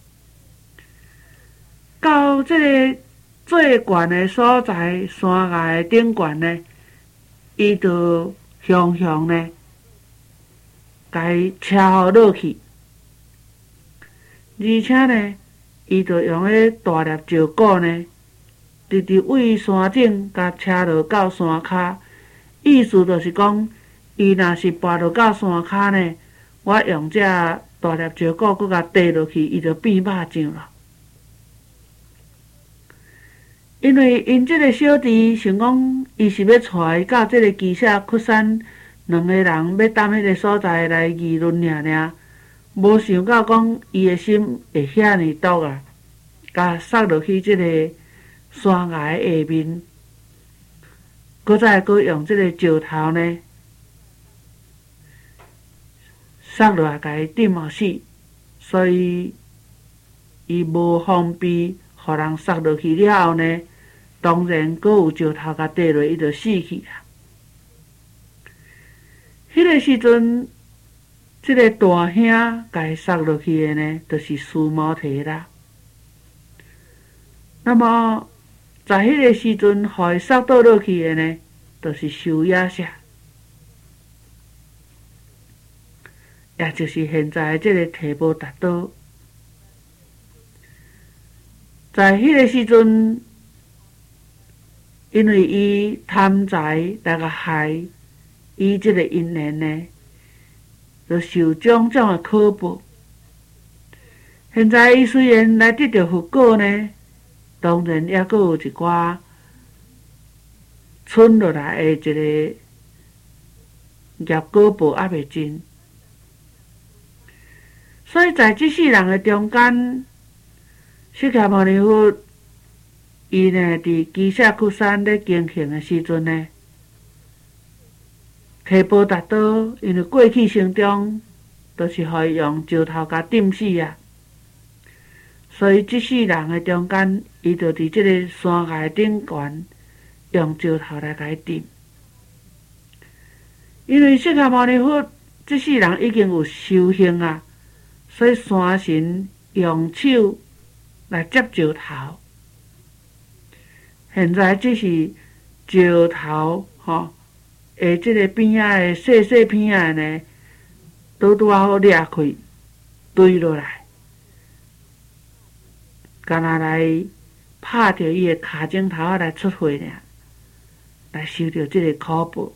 到即个最悬的所在，山崖的顶悬呢，伊就向呢，甲伊车互落去。而且呢，伊就用迄大粒石鼓呢，直直为山顶，甲车落到山骹。意思就是讲，伊若是跋落到山骹呢，我用这大粒石鼓搁甲跌落去，伊就变肉酱了。因为因即个小弟想讲，伊是要带伊到即个基舍窟山，两个人要踮迄个所在来议论尔，无想到讲伊的心会遐尼毒啊，甲摔落去即个山崖下面，搁再搁用即个石头呢摔落来，甲伊点死，所以伊无方便，互人杀落去了后呢，当然阁有石头甲缀落，伊就死去啊。迄个时阵，即个大兄甲伊杀落去的呢，就是苏摩提啦。那么，在迄个时阵，互伊杀倒落去的呢，就是修亚舍，也就是现在即个提婆达多。在迄个时阵，因为伊贪财来甲害伊即个因缘呢，就受种种的考报。现在伊虽然来得到佛果呢，当然也阁有一寡剩落来的一个业果报还未尽。所以在即世人的中间，释迦牟尼佛伊呢伫基舍库山咧经行的时阵呢，提婆达多因为过去生中都是互伊用石头甲钉死啊，所以即世人的中间，伊就伫即个山崖顶悬用石头来甲伊钉。因为释迦牟尼佛即世人已经有修行啊，所以山神用手来接石头。现在只是石头下即个边仔的细细片仔呢，拄啊好裂开，堆落来，干那来拍着伊的骹枕头来出血尔，来受着即个苦报。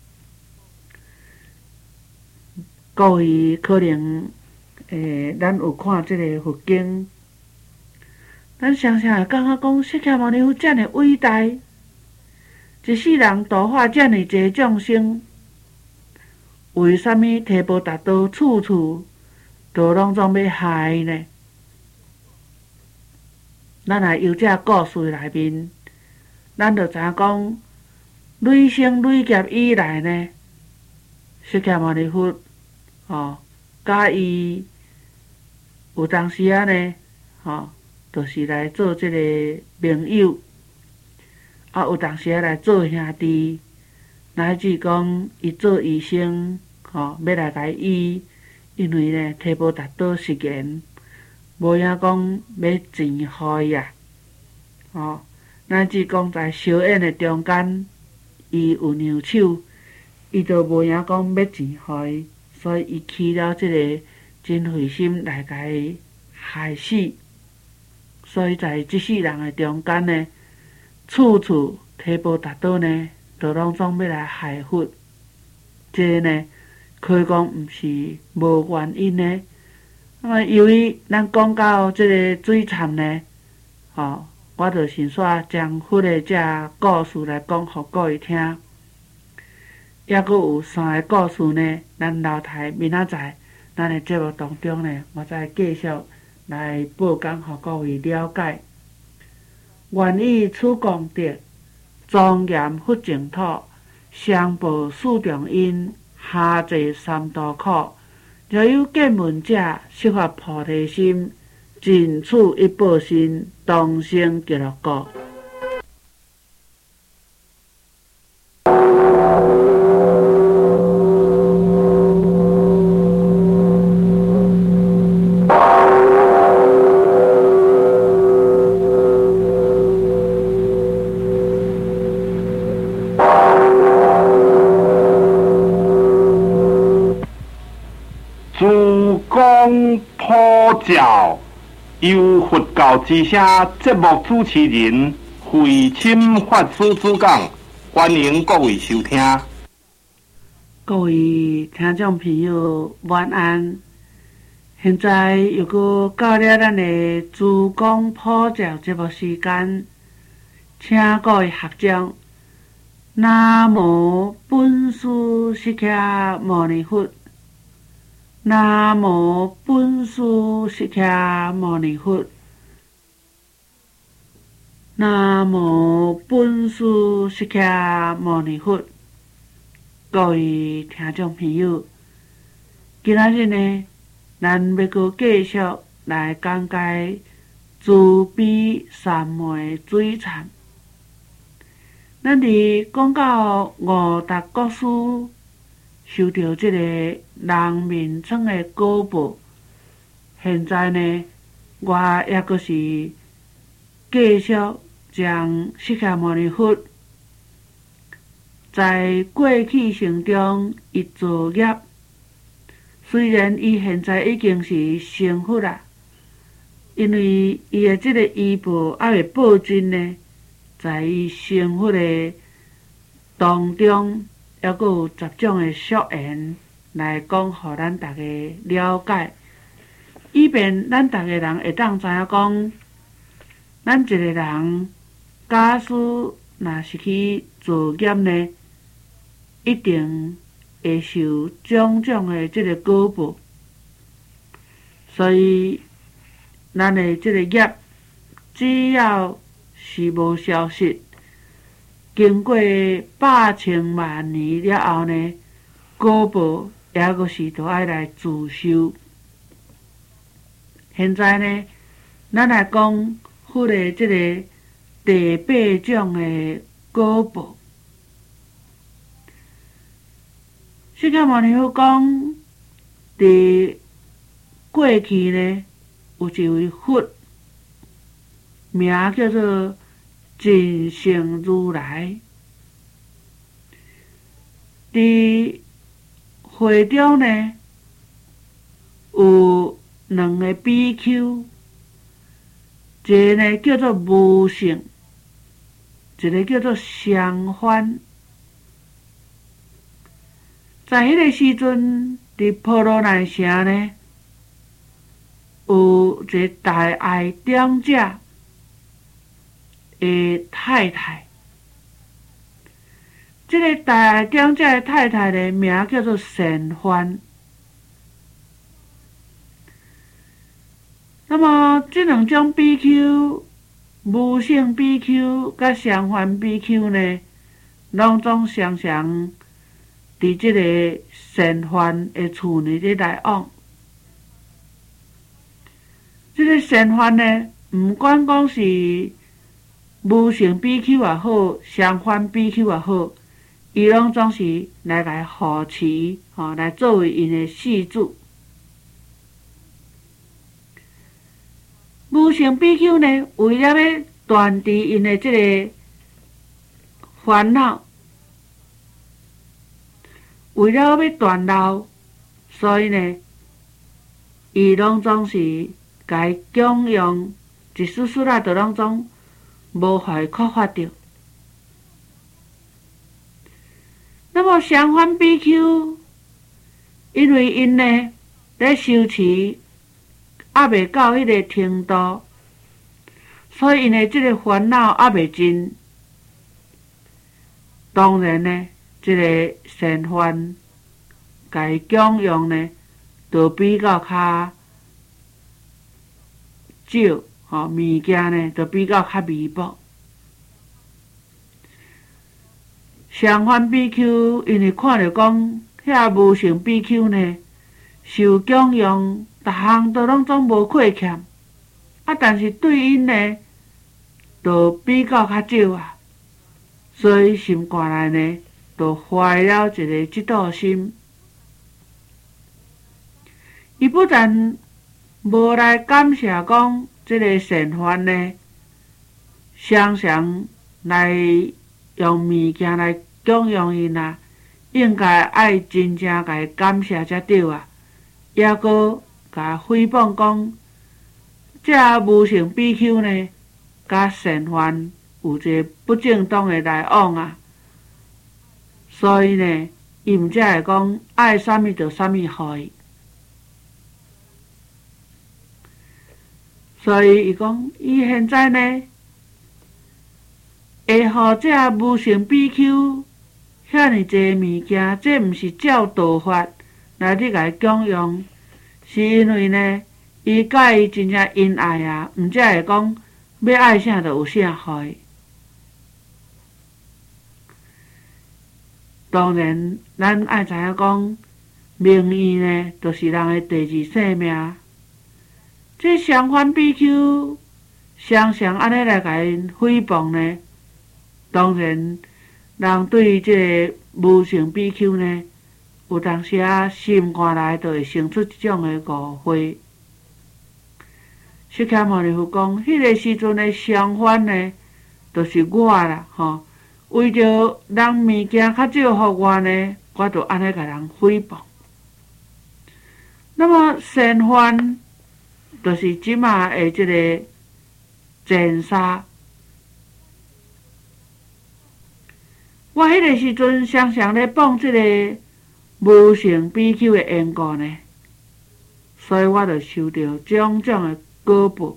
各位可能咱有看即个佛经，咱常常会感觉讲释迦牟尼佛遮尔伟大，一世人度化遮尔济众生，为什么提婆达多处处都拢总要害呢？咱来由这故事内面，咱就知影讲，累生累劫以来呢，释迦牟尼佛甲伊有当时啊呢，就是来做即个朋友，有当时啊来做兄弟，乃至讲伊做医生，要来甲伊医，因为呢提婆达多失言，无影讲要钱互伊啊，乃至讲在烧宴的中间，伊有让手，伊就无影讲要钱互伊，所以伊起了即个真费心来甲伊害死。所以在即世人的中间呢，处处提婆达多呢，都拢总要来害佛。这呢，可以讲毋是无原因的。那么由于咱讲到即个水惨呢，我就先煞将佛的这故事来讲互各位听。也阁有3个故事呢，咱留待明仔载咱的节目当中呢，我再继续来报讲互各位了解。愿以此功德，庄严佛净土，上报四重恩，下济三途苦。若有见闻者，悉发菩提心，尽此一报身，同生极乐国。 普照由佛教之声节目主持人慧钦法师主讲，欢迎各位收听。 各位听众朋友，晚安。现在又搁到了咱的主讲普照节目时间，请各位学长，南无本师释迦牟尼佛。南无本师释迦牟尼佛。南无本师释迦牟尼佛。各位听众朋友，今仔日呢，咱要搁继续来讲解慈悲善美水田。咱伫讲到五达国师受到即个人民村的果报，现在呢，我也阁是继续将释迦牟尼佛在过去生中伊造业，虽然伊现在已经是成佛啦，因为伊的即个医报还未报尽呢。在伊成佛的当中，还阁有10种的俗言来讲，互咱大家了解，以便咱大家人会当知影讲，咱一个人假使若是去做业呢，一定会受种种的即个果报，所以咱的即个业，只要是无消失，经过百千万年了后呢，果报也阁是都爱来自受。现在呢，咱来讲佛的即个第8种的果报。释迦牟尼佛讲，伫过去呢，有一位佛，名叫做真性如来。伫会中呢，有2个比丘，一个呢叫做无性，一个叫做相欢。在迄个时阵，伫婆罗奈城呢，有一个大爱长者的太太，这个大爱长者的太太的名叫做善欢。那么这2种比丘，无性比丘甲相欢比丘呢，拢总常常伫这个善欢的厝里咧来往。这个善欢呢，毋管讲是无性比丘也好，相欢比丘也好，伊拢总是来护持，来作为因的侍主。无性比丘呢，为了要断除因的这个烦恼，为了要断老，所以呢，伊拢总是甲伊供养，一丝丝啊，就拢总无互伊扩发着。那么相反比丘，因为因呢咧修持还未到迄个程度，所以因的即个烦恼还未尽。当然呢，即个善欢甲伊供养呢，就比较较少，物件呢就比较较微薄。相反比丘因为看着讲，遐无性比丘呢，受供养，逐项都拢总无亏欠，但是对因呢，就比较较少啊，所以心肝内呢，就怀了一个嫉妒心。伊不但无来感谢讲，这个善欢呢，常常来用物件来供养伊啦，应该爱真正甲伊感谢才对啊，也阁甲诽谤讲，这无性比丘呢，甲善欢有一个不正当的来往啊，所以呢，伊毋才会讲爱啥物就啥物互伊。所以伊讲，伊现在呢，会互这无性比丘遐尼济物件，这毋是照道法来你甲伊供养，是因为呢，伊甲伊真正恩爱啊，毋才会讲要爱啥就有啥互伊。当然，咱爱知影讲，名誉呢，就是人的第2生命。这相反比丘常常安尼来甲因诽谤呢，当然，人对即个无性比丘呢，有当时心肝内就会生出一种的误会。释迦牟尼佛讲，迄个时阵的相反呢，就是我啦，为着人物件较少互我呢，我就安尼甲人诽谤。那么善犯，就是即马的即个前沙。我迄个时阵常常咧放即个无性比丘的缘故呢，所以我就受到种种的果报。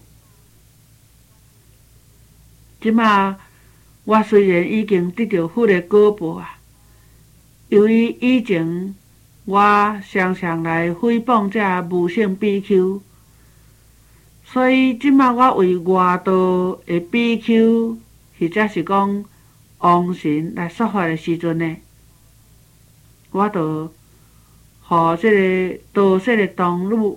即马我虽然已经得到佛的果报啊，由于以前我常常来诽谤这无性比丘，所以即马我为外道的比丘，或者是讲王神来说法的时阵呢，我就互即个道释的童女，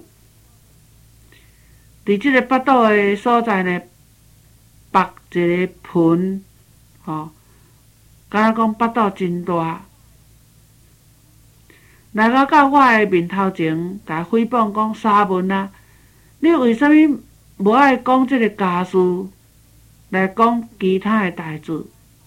伫即个八岛的所在呢，拔一个盆，敢若讲八岛真大，来到我的面头前，甲诽谤讲沙文啊，你为什么无爱讲即个家事，来讲其他的代志？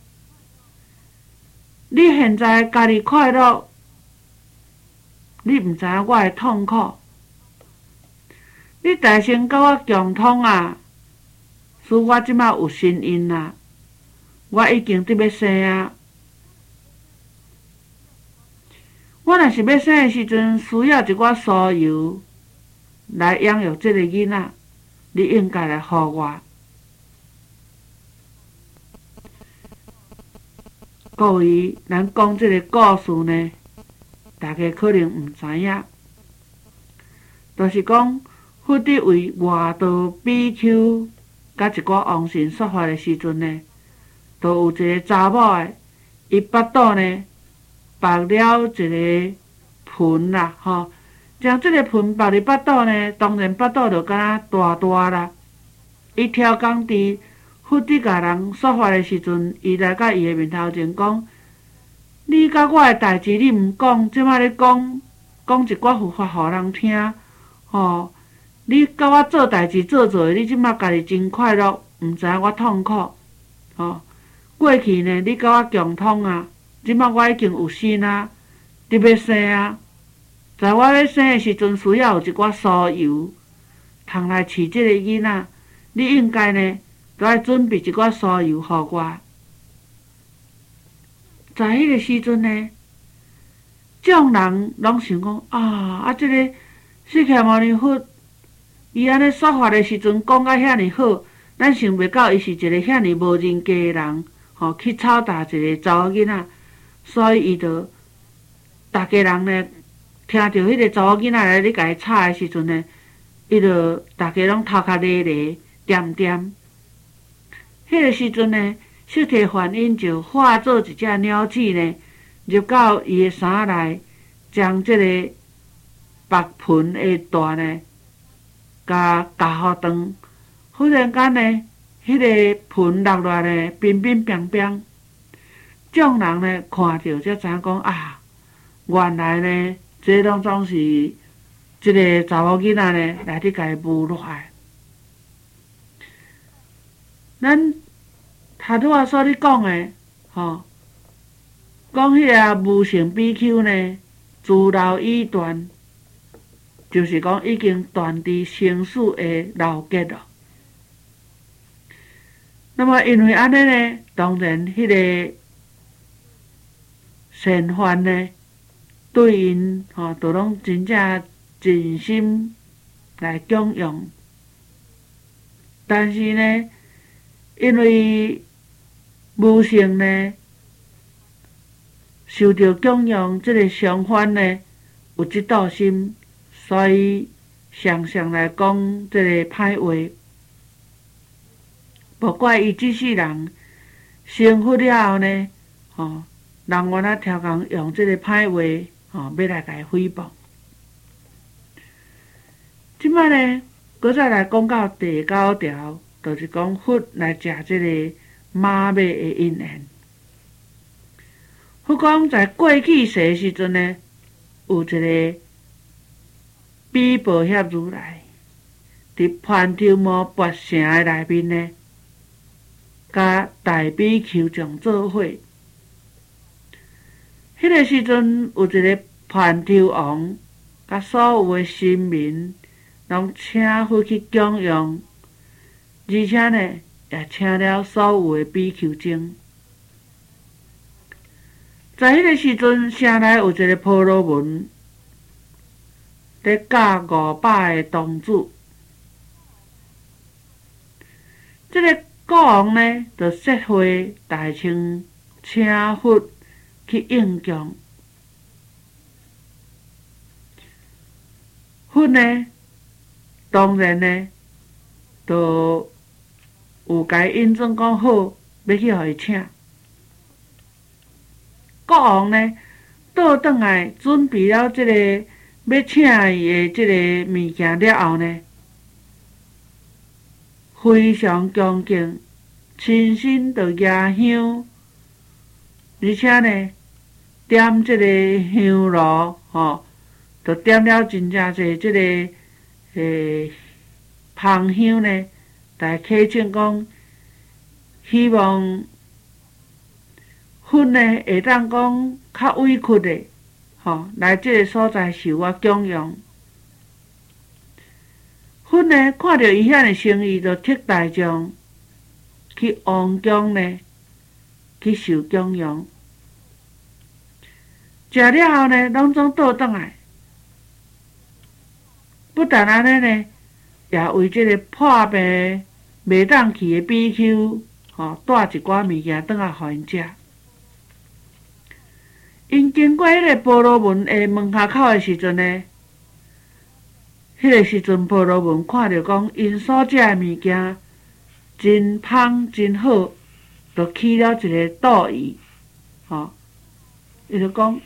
你现在家己快乐，你毋知影我的痛苦。你大声甲我共通啊，使我即马有身孕啊，我已经得要生啊。我若是要生的时阵，需要一寡酥油来养育即个囡仔，你应该来互我。各位，咱讲即个故事呢，大家可能毋知影，就是讲，佛伫为外道比丘甲一寡王神说法的时阵呢，就有一个查某的，伊巴肚呢拔了一个盆啦，将即个盆拔入巴肚呢，当然巴肚就敢若大大啦。伊超工伫佛伫甲人说法的时阵，伊来到伊的面头前讲：你甲我的代志你毋讲，即摆咧讲一寡佛法互人听，你甲我做代志做的，你即摆家己真快乐，毋知影我痛苦，过去呢，你甲我共通啊，即摆我已经有身啊，你要生啊，在我要生的时阵，需要有一寡酥油，通来饲即个囡仔。你应该呢，都爱准备一寡酥油互我。在迄个时阵呢，众人拢想讲即个释迦牟尼佛，伊安尼说法的时阵讲甲遐尼好，咱想袂到伊是一个遐尼无人格的人，去操打一个查某囡仔，所以伊就逐家人呢，听到迄个查某囡仔来咧甲伊吵的时阵呢，伊就逐家拢头壳咧咧。点点，迄个时阵呢，色体梵音就化作一只鸟鼠呢，入到伊的衫内，将即个白盆的带呢，甲夹互断。忽然间呢，迄个盆落来呢，冰冰冰冰。众人呢看到才知影讲原来呢，这拢总是即个查某囡仔呢来伫甲伊侮辱的。咱头拄仔所咧讲的，讲迄个无性比丘呢，自老已断，就是讲已经断伫生死的牢结了。那么因为安尼呢，当然迄个善犯呢，对因就拢真正真心来供养，但是呢，因为无性呢，受到供养这个相反呢，有嫉妒心，所以常常来讲这个歹话。无怪伊即世人成佛了后呢，人原来超工用这个歹话，要来甲伊诽谤。即摆呢，搁再来讲到第9条。 就是讲佛来食即个马尾的因缘。佛讲在过去世时阵呢，有一个比婆遐如来，伫盘头毛跋城的内面呢，甲大比丘众做伙。迄个时阵有一个盘头王，甲所有的神明，拢请佛去供养，而且呢，也请了所有的比丘精。在迄个时阵，城内有一个婆罗门，咧教500个童子。这个国王呢，就设会大请佛去应供。佛呢，当然呢，就有甲伊应准讲好，要去互伊请。国王呢，倒转来准备了即个要请伊的即个物件了后呢，非常恭敬，亲身就举香，而且呢，点即个香炉就点了真正侪即个芳香呢，来祈请讲，希望佛呢会当讲较委屈的，来即个所在受我供养。佛呢看到伊遐的诚意，就替大众去王宫呢去受供养。食了后呢，拢总倒转来。不但安尼呢，也为即个破病袂当去的比丘，带一寡物件转来互因食。因经过迄个婆罗门的门下口的时阵呢，迄个时阵婆罗门看到讲因所食的物件真芳真好，就起了一个妒意，伊就讲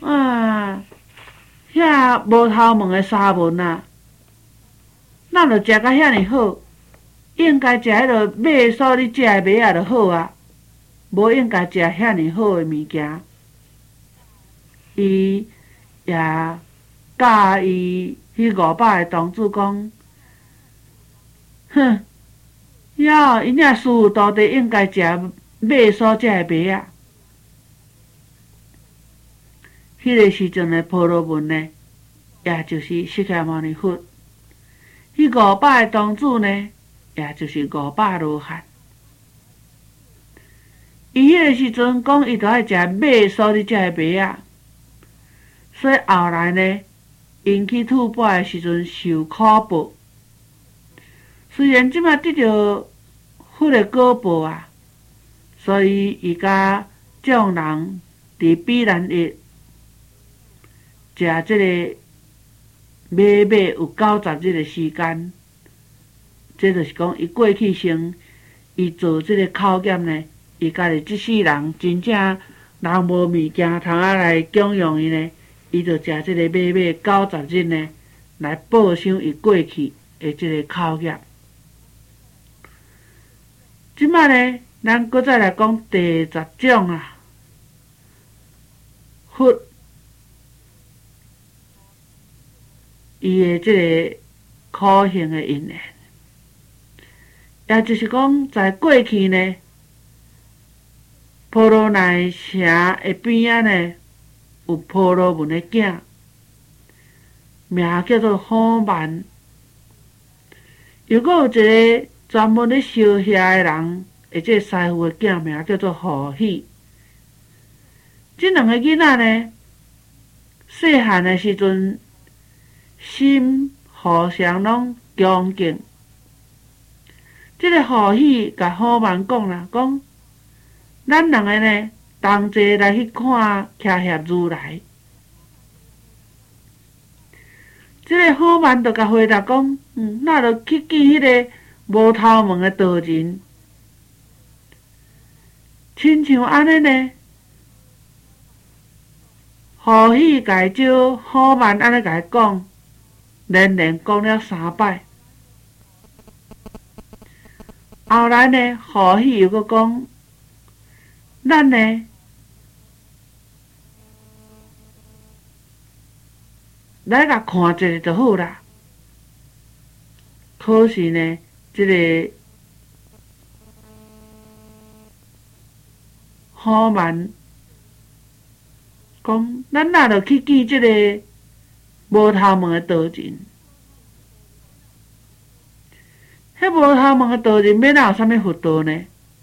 遐无头毛的沙文啊，咱就食甲遐尼好，应该食迄落马所你食的麦仔就好啊，无应该食遐尼好的物件。伊也教伊迄500个童子讲，哼，因领师父到底应该食马所食的麦仔。迄个时阵的婆罗门呢，也就是释迦牟尼佛。迄500个童子呢，也就是500罗汉。伊迄个时阵讲，伊著爱食马所你食的麦仔。所以后来呢，因去吐蕃的时阵受苦报。虽然即马得到佛的果报啊，所以伊甲众人伫比兰日食即个马有90日的时间。这就是讲，伊过去生，伊做即个考验呢，伊家己即世人真正人无物件通来供养伊呢。伊就食即个马90日呢，来报赏伊过去的即个考验。即摆呢，咱搁再来讲第10种啊，佛伊的即个苦行的因缘，也就是讲，在过去呢，婆罗奈城的边仔呢，有婆罗门的囝，名叫做好曼。又搁有一个专门咧烧遐的人，即个师傅的囝名叫做何喜。即2个囡仔呢，细汉的时阵，心互相拢恭敬。即个何喜甲好曼讲啦，讲咱2个呢，同齐来去看骑协如来。即个好曼就甲回答讲，那就去见迄个无头毛的道人。亲像安尼呢，何喜甲伊招好曼安尼甲伊讲，连连讲了3摆。 后来呢，何喜又搁讲，咱呢来甲看一下就好啦。可是呢，这个好慢讲，咱若着去见这个无头毛的道人，迄无头毛的道人要哪有啥物佛道呢？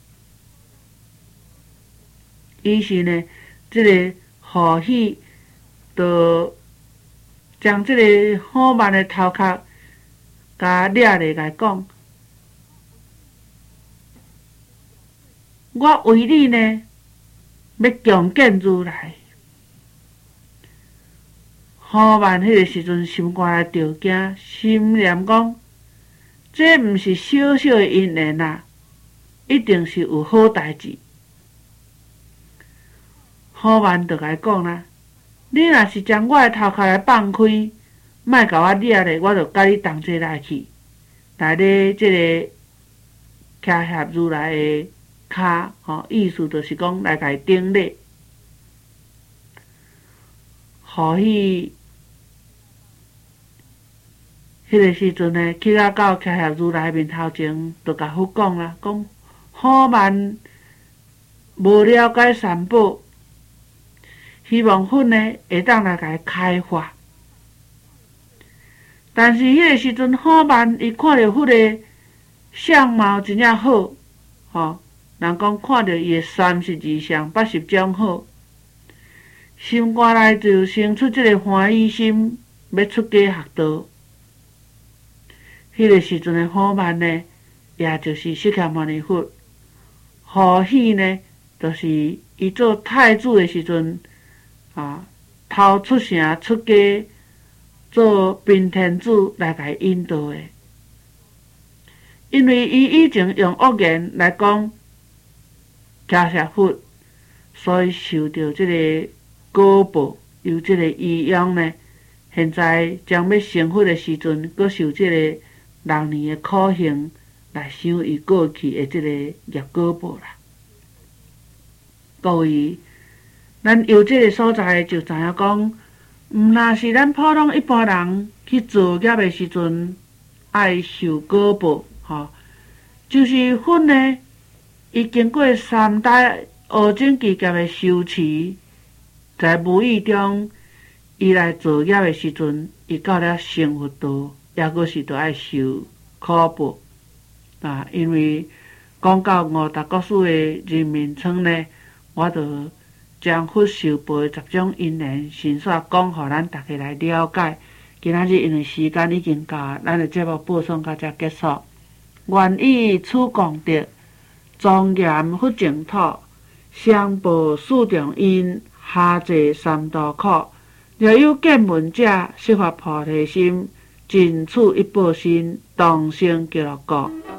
于是呢，这个何喜就将这个好慢的头壳甲掠来甲讲，我为你呢要强见如来。好慢迄个时阵心肝内着惊，心念讲，这毋是小小的因缘啊，一定是有好代志。好慢就甲伊讲啦，你若是将我的头壳来放开，莫甲我掠咧，我就甲你同齐来去，来咧即个骑合如来的骹，意思就是讲来甲伊顶礼。何喜迄个时阵呢，去到骑合如来面头前，就甲佛讲啦，讲好慢无了解三宝，希望佛呢会当来甲伊开发。但是迄个时阵，好慢伊看到佛的相貌真正好，人讲看到伊的32相80种好，心肝内就生出即个欢喜心，要出家学道。迄个时阵的好慢呢，也就是释迦牟尼佛。何喜呢，就是伊做太子的时阵，头出城出家做宾天子来甲伊引导的。因为伊以前用恶言来讲迦叶佛，所以受到即个果报，由即个异样呢，现在将要成佛的时阵，阁受即个6年的苦行来想伊过去的即个业果报啦。各位，咱由即个所在就知影讲，毋若是咱普通一般人去做业的时阵，爱受果报，就是佛呢，伊经过3代乌种季节的修持，在无意中，伊来做业的时阵，伊到了成佛道。也阁是着爱受苦报因为讲到五大国师的人名称呢，我就将佛受报的10种因缘，先煞讲互咱大家来了解。今仔日因为时间已经到，咱的节目播送到这结束。愿以此功德，庄严佛净土，上报四重因，下济三途苦。若有见闻者，悉发菩提心，尽此一报身，同生极乐国。